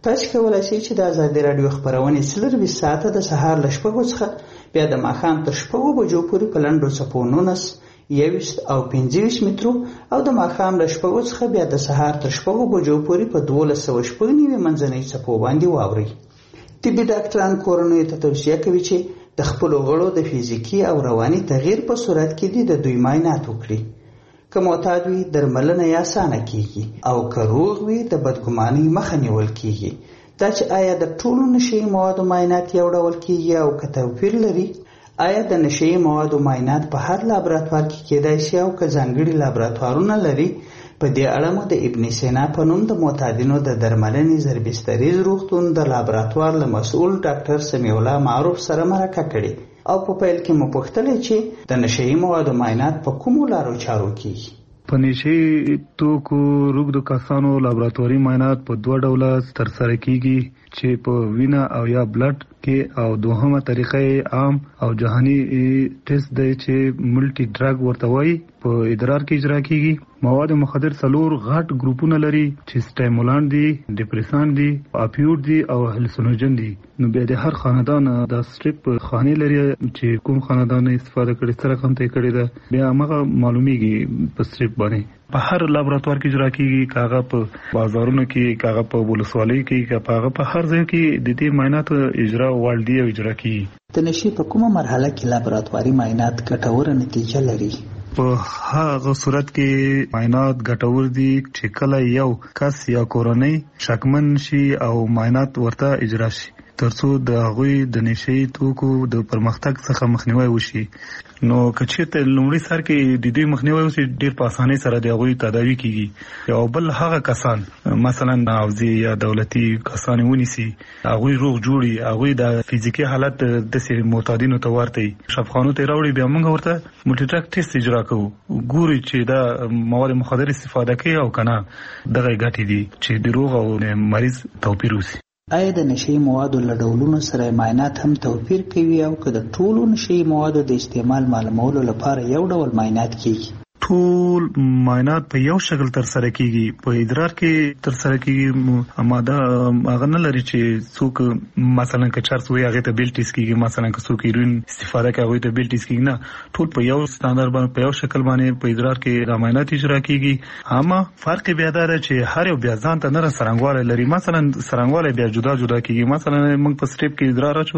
تاسو کولای شئ چې د ازادي راډیو خبرونه څلرویشت ساعته د سهار له شپږو څخه بیا د ماښام تر شپږو بجو پورې په لنډو څپو نولس یوویشت او پنځه ویشت مترو او د ماښام له شپږو څخه بیا د سهار تر شپږو بجو پورې په دولس سوه شپږ نوي منځنۍ څپو باندې واورئ. طبي ډاکټران کورنیو ته توصیه کوي چې د خپلو غړو د فزیکي او رواني تغییر په صورت کې د دوی معاینات وکړي. که معتاد وي درملنه یې اسانه کیږي او که روغ وي د بدګمانۍ مخه نیول کیږي. دا چې آیا د ټولو نشهیي موادو معاینات یو ډول کیږي او که توپیر لري، آیا د نشهیي موادو معاینات په هر لابراتوار کې کیدای شي او که ځانګړي لابراتوارونه لري، په دې اړه مو د ابن سینا په نوم د معتادینو د درملنې ضربستریز روغتون د لابراتوار له مسؤل ډاکټر سمیع الله معروف سره مرکه کړې او په پیل کې مو پوښتلې چې د نشهیي موادو معاینات په کومو لارو چارو کیږي.
په نشهیي توکو روږدو کسانو لابراتواري معاینات په دوه ډوله ترسره کیږي چې په وینه او یا بلډ کې، او دوهمه طریقه عام او جهاني ټیسټ دی چې ملټي ډرګ ورته وایي، په ادرار کې اجرا کیږي. مواد مخدر څلور غټ ګروپونه لري چې سټیمولانت دي، ډیپریسان دي، اپیوډ دي او هلوسینوجن دي. نو بیا د هر خاندان د سټریپ خانې لري چې کوم خاندان استفاده کړي، سره کوم ته کړي ده، بیا هغه معلومیږي په سټریپ باندې. په هر لابراتوار کې اجرا کیږي، کاغه په بازارونو کې، کاغه په ولسوالۍ کې، کاغه په هر ځای کې د دې معاینات اجرا والدي او اجرا کیږي.
د نشي په کومه مرحله کې لابراتواري معاینات ګټوره نتیجه لري؟
په هغه صورت کې معاینات ګټور دي چې کله یو کس یا کورنۍ شکمن شي او معاینات ورته اجرا شي، ترڅو د هغوی د نشهیي توکو د پرمختګ څخه مخنیوي وشي. نو که چېرته لومړي سر کې د دې مخنیوي وشي، ډېر په اسانۍ سره د هغوی تداوي کیږي. او بل هغه کسان مثلا حوزې یا دولتي کسان ونیسي، هغوی روغ جوړي، هغوی د فزیکي حالت داسې معتادینو ته ورته شفاخانو ته راوړي، بیا موږ ورته ملټي ډرګ ټیسټ اجرا کوو، ګوري چې دا مواد مخدر استفاده کوي او که نه دغه ګټې دي چې د روغ او مریض توپیر وشي.
آیا د نشهیي موادو له ډولونو سره معاینات هم توپیر کوي او که د ټولو نشهیي موادو د استعمال معلومولو لپاره یو ډول معاینات کیږي؟
ټول معاینات په یو شکل تر سره کیږي. په ادرار کې تر سره کیږي، ماده هغه نه لري چې څوک مثلا که چرس وي هغه ته بیل ټیسټ کیږي، مثلا که څوک هیروین استفاده کوي هغه ته بیل ټیسټ کیږي. نه، ټول په یو ستاندرد باندې په یو شکل باندې په ادرار کې د معاینات اجرا کیږي. اما فرق بیا دا دی چې هر یو بیا ځان ته نه سرنګواله لري. مثلا سرنګواله بیا جدا جدا کیږي. مثلا موږ په سټریپ کې ادرار اچو،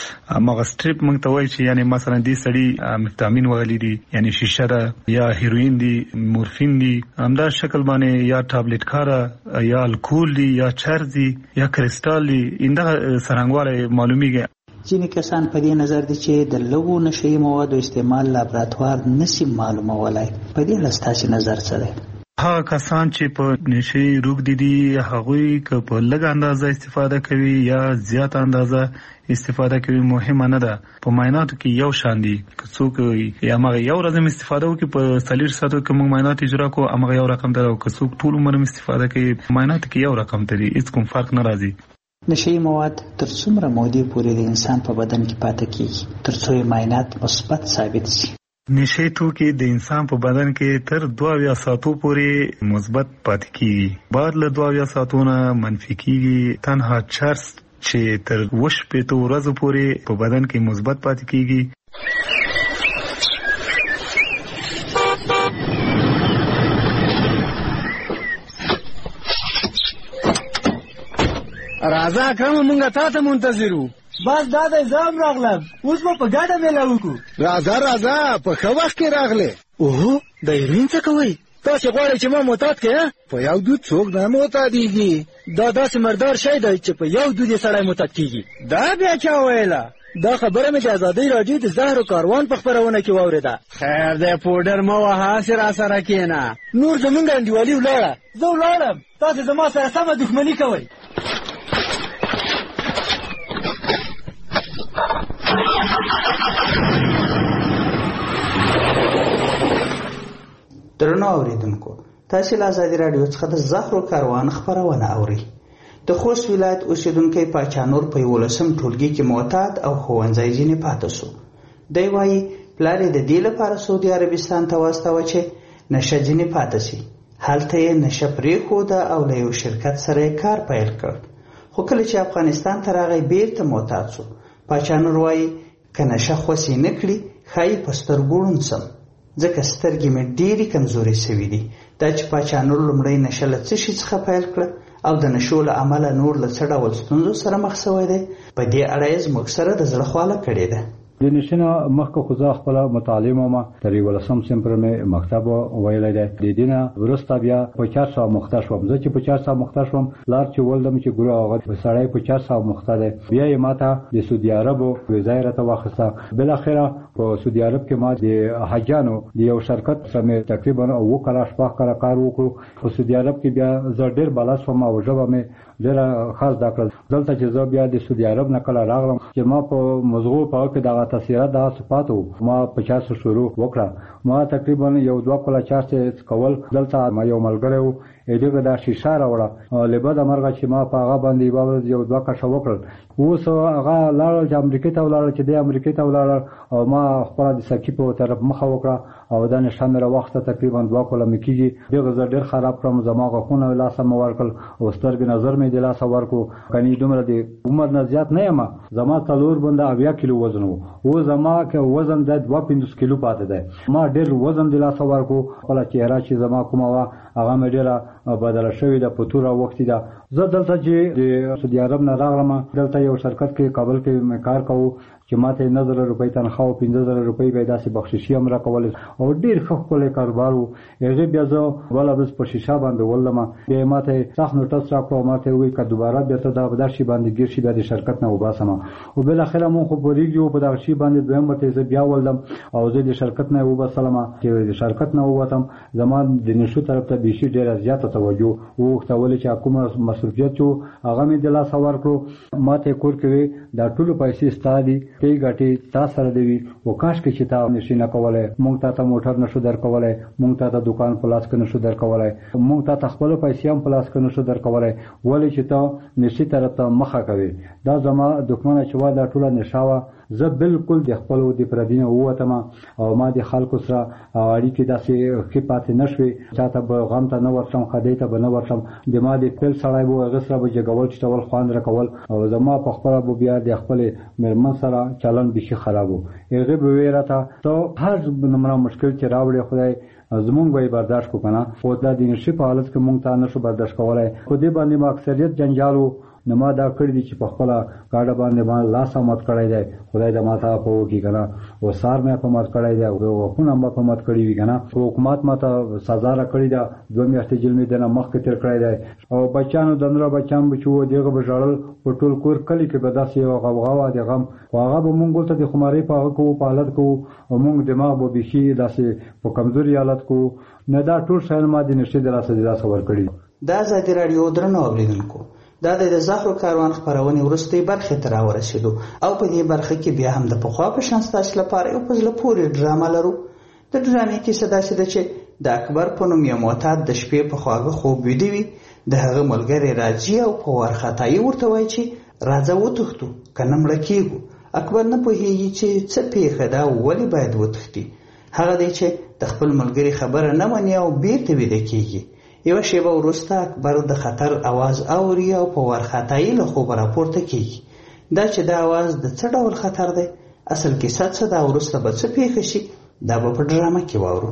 هغه سټریپ موږ ته وایي چې یعنی مثلا دې سړی مفتامین وغلی دي، یعنی شیشه ده یا هیروین دی، مورفین دی، همدا شکل باندې یا ټابلیټ کارا یا الکول دی یا چرس دی یا کریسټال دی، انده سرنګواله معلومیږي.
ځینې کسان په دې نظر دي چې د لږو نشهیي موادو استعمال لابراتوار نشي معلومولای. په دې اړه ستاسو نظر څه دی؟
هغه کسان چې په نشهیي روږدي دي، هغوی که په لږ اندازه استفاده کوي یا زیات اندازه استفاده کوي مهمه نه ده. په معایناتو کې یو شان دي. که څوک یا هغه یو ورځ استفاده وکړي، په څلور ساعتو کې موږ معاینات اجرا کوو، هغه یو رقم دی. او که څوک ټول عمر استفاده کوي، معایناتو کې یو رقم دی، هیڅ کوم فرق نه راځي.
نشهیي مواد تر څومره مودې پورې د انسان په بدن کې پاتې کیږي ترڅو معاینات مثبت ثابت شي؟
نشهیي توکي د انسان په بدن کې تر دوه اویا ساعتو پورې مثبت پاتې کیږي، بعد له دوه اویا ساعتو نه منفي کیږي. تنها چرس چې تر اوه شپېته ورځو پورې په بدن کې مثبت پاتې کیږي.
راځه اکرم، مونږه تا ته منتظر وو.
بس دا د ځام راغلم، اوس به په ګډه میله وکړو.
راځه راځه، په ښه وخت کې راغلې.
اوهو، د هیروین څه کوئ؟ تاسې غواړئ چې ما معتاد کړې؟
په یو دود څوک نه معتادېږي.
دا داسې مردار شی دی چې په یو دود یې سړی معتاد کېږي.
دا بیا چا ویله؟
دا خبره مې د ازادۍ راډیو د زهرو کاروان په خپرونه کې واورېده.
خیر دی، پوډر مه وهه، هسې راسره کښېنه.
نور زمونږ انډیوالي ولاړه، زه ولاړم، تاسې زما سره سمه دښمني کوئ.
درنو اوریدونکو، تاسو له ازادي راډیو څخه د زهرو کاروان خبرونه اورئ. د خوست ولایت اوسیدونکی پاچانور په یولسم ټولګي کې معتاد او ښوونځی ځینې پاتې شو. دی وایي پلار یې د دې لپاره سعودي عربستان ته واستاوه چې نشه ځینې پاتې شي. هلته یې نشه پرېښوده او له یو شرکت سره یې کار پیل کړ. خو کله چې افغانستان ته راغی بیرته معتاد شو. پاچا نور وایي که نشه خوسې نه کړي ښایي په سترګو ړوند سم، ځکه سترګې مې ډېرې کمزورې سوي دي. دا چې پاچا نور لومړی نشه له څه شي څخه پیل کړه او د نشو له امله نور له څه ډول ستونزو سره مخ سوی دی، په دې اړه یې زموږ سره د زړه خواله کړې ده.
د نشنه مخکې خو زه خپله مطالعه ما تر یولسم صنف پورې مې مکتب ویلی دی. د دې نه وروسته بیا په چار سوه مخته شوم. زه چې په چار سوه مخته شوم لار چې ولدم چې ګوره هغه سړی په چار سوه مخته دی. بیا یې ما ته د سعودي عربو ویزا یې راته واخیسته. بالاخره په سعودي عرب کې ما د حاجانو د یو شرکت سره مې تقریبا اوه کاله شپږ کاله کار وکړو. په سعودي عرب کې بیا زه ډېر بالا شوم او ژبه مې ډېره ښه زده کړل. دلته چې زه بیا د سعودي عرب نه کله راغلم چې ما په مزغو په هغه کې دغه تاثیرات دغه صفات وو، ما په چارسو شروع وکړه. ما تقریبا یو دوه کاله چارسې کول. دلته ما یو ملګری و دغه دا شیشه راوړه لبه د مرغه چې ما په هغه باندې یو دوه کښه وکړل. اوس هغه لاړل چې امریکې ته ولاړل چې د امریکې ته ولاړل او ما خپله د سکي په طرف مخه وکړه او دا نشه مې راواخته. تقریبا دوه کاله مې کېږي. دغه زه ډېر خراب کړم. زما غاښونه لاسه مې ورکړل او سترګې نظر مې د لاسه ورکړو. کني دومره د عمر نه زیات نه یم. زما څلور بنده اویا کیلو وزن و. او زما که وزن د دوه پنځوس کیلو پاتې دی. ما ډېر وزن د لاسه ورکړو. خپله چهره چې زما کومه وه هغه مې ډېره بدله شوې ده، په توره وختي ده. زه دلته چې د سعودي عرب نه راغلم دلته یو شرکت کې کابل کې مې کار کوو چې ماته نه زره روپۍ تنخواه او پنځه زره روپۍ به یې داسې بخششي هم راکولې او ډېر ښه ښکلی کاروبار و. هغې بیا زه بله ورځ په شیشه باندې ولدم. بیا یې ماته سخت نوټس راکړو او ماته یې وویل که دوباره بیا ته دغه دغه شي باندې ګیر شي بیا د شرکت نه وباسم. او بالاخره مونږ خو پوهېږو په دغه شي باندې دویم مرتې زه بیا ولدم او زه د شرکت نه یې وباسلم. چې د شرکت نه ووتم زما د نشو طرف ته بیخي ډېره زیاته توجه وغوښته، ولې چې کومه مصروفیت چې هغه مې د لاسه ورکړو. ماته یې کور کې وی دا ټولو پیسې ستا دي، ته یې ګټې تا سره دی وي او کاشکې چې تا نشي نه کولی. مونږ تا ته موټر نشو درکولی، مونږ تا ته دوکان په لاس کې نشو درکولی، مونږ تا ته خپله پیسې هم په لاس کې نشو درکولی، ولې چې ته نشي طرف ته مخه کوې. دا زما دښمنه چې وه دا ټوله نشه وه. زه بالکل د خپلو د پردي نه ووتم او ما د خلکو سره اړیکې داسې ښې پاتې نه شوې. چا ته به غم ته نه ورشم، خدای ته به نه ورشم. د ما د پیل سړی به هغه سره به جګول چټول خوند راکول او زما په خپله به بیا د خپلې مېرمن سره چلن بیخي خراب و. هغې به ویې راته ته هر نمونه مشکل چې راوړې خدای زمونږ به یې برداشت کړو که نه. خو دا د نشي په حالت کې مونږ ته نشو برداشت کولی. خو دې باندې ما اکثریت جنجال و. نو ما دا کړي دي چې په خپله ګاډه باندې ما لاس هم مات کړی دی. خدای د ما ته په وکړي که نه. او سار مې په مات کړی دی او غاښونه هم په مات کړي وي که نه. خو حکومت ما ته سزا راکړې ده. دوه میاشتې جیل مې دنه مخکې تېر کړی دی. او بچیانو د نوره بچیان به چې وو د هغه به ژړل په ټول کور کلي کې به داسې یوه غوغا وه د غم. خو هغه به مونږ ورته د خمارۍ په هغه کوو په حالت کوو او مونږ دماغ به بیخي داسې په کمزوري حالت کوو. نه دا ټول شیان ما د نشي د لاسه د لاسه ورکړي.
دا ازادي راډیو درنو اورېدونکو دا د زهرو کاروان خپرونې وروستۍ برخې ته راورسېدو او په دې برخه کې بیا هم د پخوا په شان ستاسو لپاره یو په زړه پورې ډرامه لرو. د ډرامې کیسه داسې ده چې د اکبر په نوم یو معتاد د شپې په خواږه خوب ویده وي. د هغه ملګری راځي او په وارخطایي ورته وایي چې راځه وتښتو که نه مړه کېږو. اکبر نه پوهېږي چې څه پېښه ده او ولې باید وتښتي. هغه دی چې د خپل ملګري خبره نه مني او بېرته ویده کېږي. یوه شیبه وروسته اکبر د خطر اواز اوري او په وارخطایي له خوبه راپورته کېږي. دا چې دا اواز د څه ډول خطر دی، اصل کیسه څه ده، وروسته به څه پېښه شي، دا به په ډرامه کې واورو.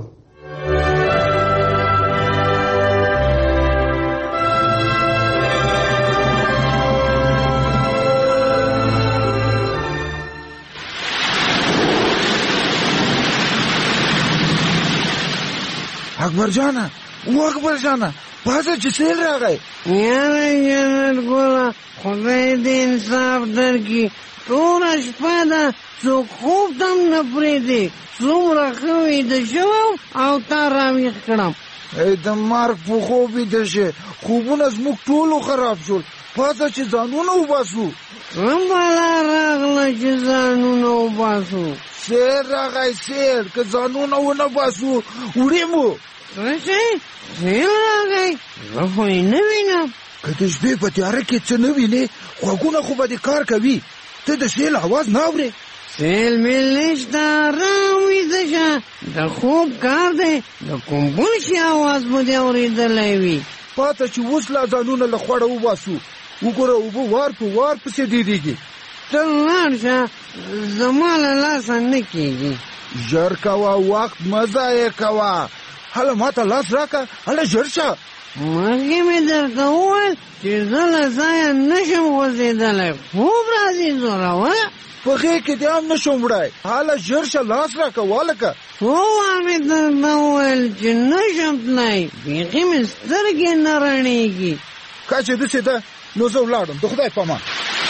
اکبر جانه و اکبر جانه پاسه چې سیل راغی.
یاره جنت ګوله خدای دې انصاف درکړي. ټوله شپه ده څوک خوب ته هم نه پرېږدي. څومره ښه ویده شوم او تا راویښ کړم.
ای د مرګ په خوب ویده شې. خوبونه زموږ ټولو خراب شول. پاسه چې ځانونه وباسو.
څه بلا راغله چې ځانونه وباسو؟
سیل راغی سیل. که ځانونه ونه باسو وړې مو.
څه شی؟ سیل راغی؟ زه خو یې نه وینم.
که د شپې په تیاره کې څه نه وینې غوږونه خو به دې کار کوي. ته د سیل اواز نه اورې؟
سیل میل نشته، ارام ویده شه. د خوب کار دی، د کوم بل شي اواز به دې اورېدلی وي.
پاته چې اوس لا ځانونه له خوړه وباسو. وګوره اوبه وار په وار پسې ډېرېږي.
ته لاړ شه، زما له لاسه نه کېږي.
ژر کوه، وخت مه ضایع کوه. هله ما ته لاس راکړه، هله ژر شه.
مخکې مې درته وویل چې زه له ځایه نه شم غورځېدلی، خوب راځي زوروره.
په غېږ کې دې هم نه شم وړی. هله ژر شه، لاس راکړه والکه.
څو وار مې درته وویل چې نه شم تللی، بیخي مې سترګې نه رڼېږي.
که چې داسې ده نو زه ولاړم، د خدای په امان.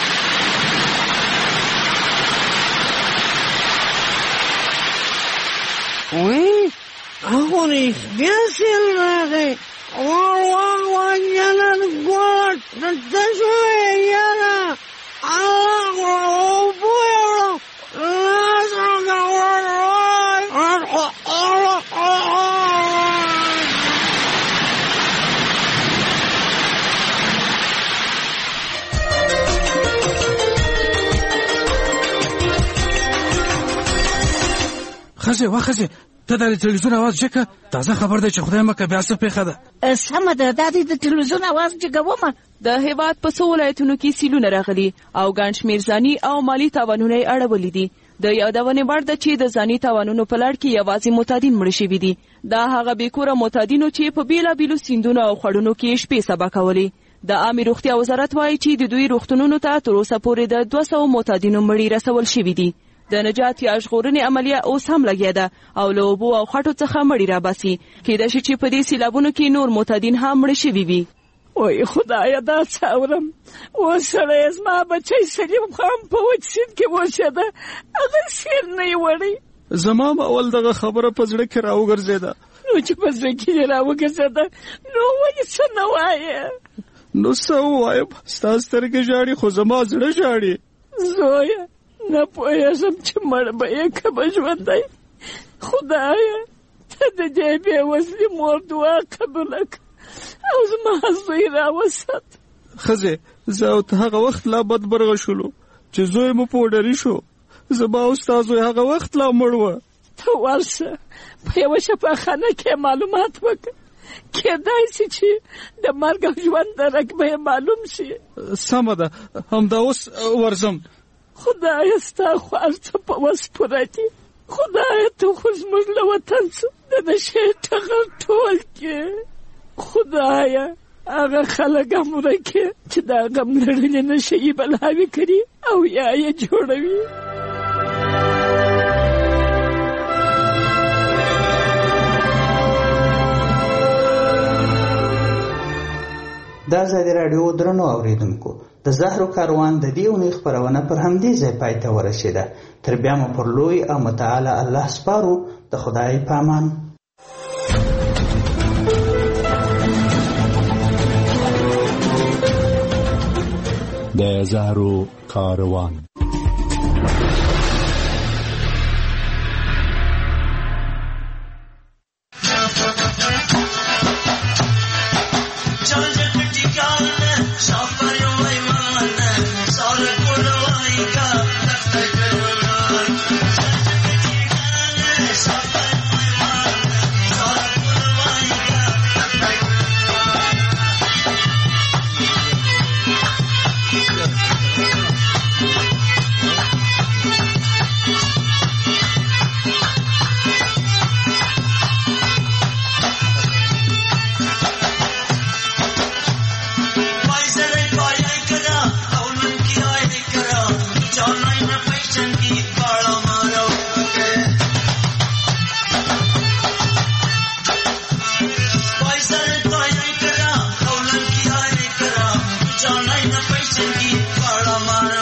وی هغو رښتیا سیل راغی. وار وار وار جنت ګوټ ته شوی یاره. الله اوبو یوړو لاس
خزه وا خزه ته د تلویزیون आवाज جکه تازه خبر ده چې خدای مکه بیا څه پیښه ده.
سمه ده، دا د تلویزیون आवाज جګوم.
د هیواد په څو ولایتونو کې سیلونه راغلي او ګڼ شمېر ځاني او مالي تاوانونه یې اړولي دي. د یادونې وړ ده چې د ځاني تاوانونو په لړ کې یوازې معتادین مړه شوي دي. دا هغه بېکوره معتادینو چې په بېلابېلو سیندونو او خړونو کې شپې سبا کولې. د عامې روغتیا وزارت وایي چې د دوی روغتونونو ته تر اوسه پورې د دوه سوه معتادینو مړي رسول شوي دي. د نجات یا ژغورنې عملیه اوس هم لګیا ده او له اوبو او خټو څخه مړي راباسي. کېدای شي چې په دې سیلابونو کې نور معتادین هم مړه شوي وي.
وای خدایه دا څه اورم. اوس سړی زما بچی سلیم خان په وچ سیند کې اوسېده، هغه سیل نه یې وړی.
زما هم اول دغه خبره په زړه کې راوګرځېده.
نو چې په زړه کې یې راوګرځېده نو ولې څه نه وایې؟
نو څه ووایم؟ ستا سترګې ژاړي خو زما زړه ژاړي.
زویه نه پوهېږم چې مړ به یې که به ژوندی. خدایه ته د دې بې وزلي مور دعا قبوله کړه او زما زوی راوسات.
ښځې زه او ته هغه وخت لا بدبرغه شولو چې زوی مو پوډري شو. زما او ستا زوی هغه وخت لا مړ وه.
ته ورشه په یوه شفاخانه کې معلومات وکړه، کېدای شي چې د مرګ او ژوند درک به یې معلوم شي.
سمه ده، همدا اوس ورځم.
خدایه ستا خوار څه په وس پوره دي. خدایه ته خو زموږ له وطن څه د نشې ټغر ټول کې. خدایه هغه خلک هم ورکې چې دا غم لرلې نشه یې بلاوې کړي او یا یې جوړوي.
دا ازادي راډیو درنو اوریدونکو، د زهرو کاروان د دې اونۍ خپرونه پر همدې ځای پای ته ورسېده. تر بیا مو پر لوی او متعالی الله سپارو. د خدای په امان.
د زهرو کاروان.
Mara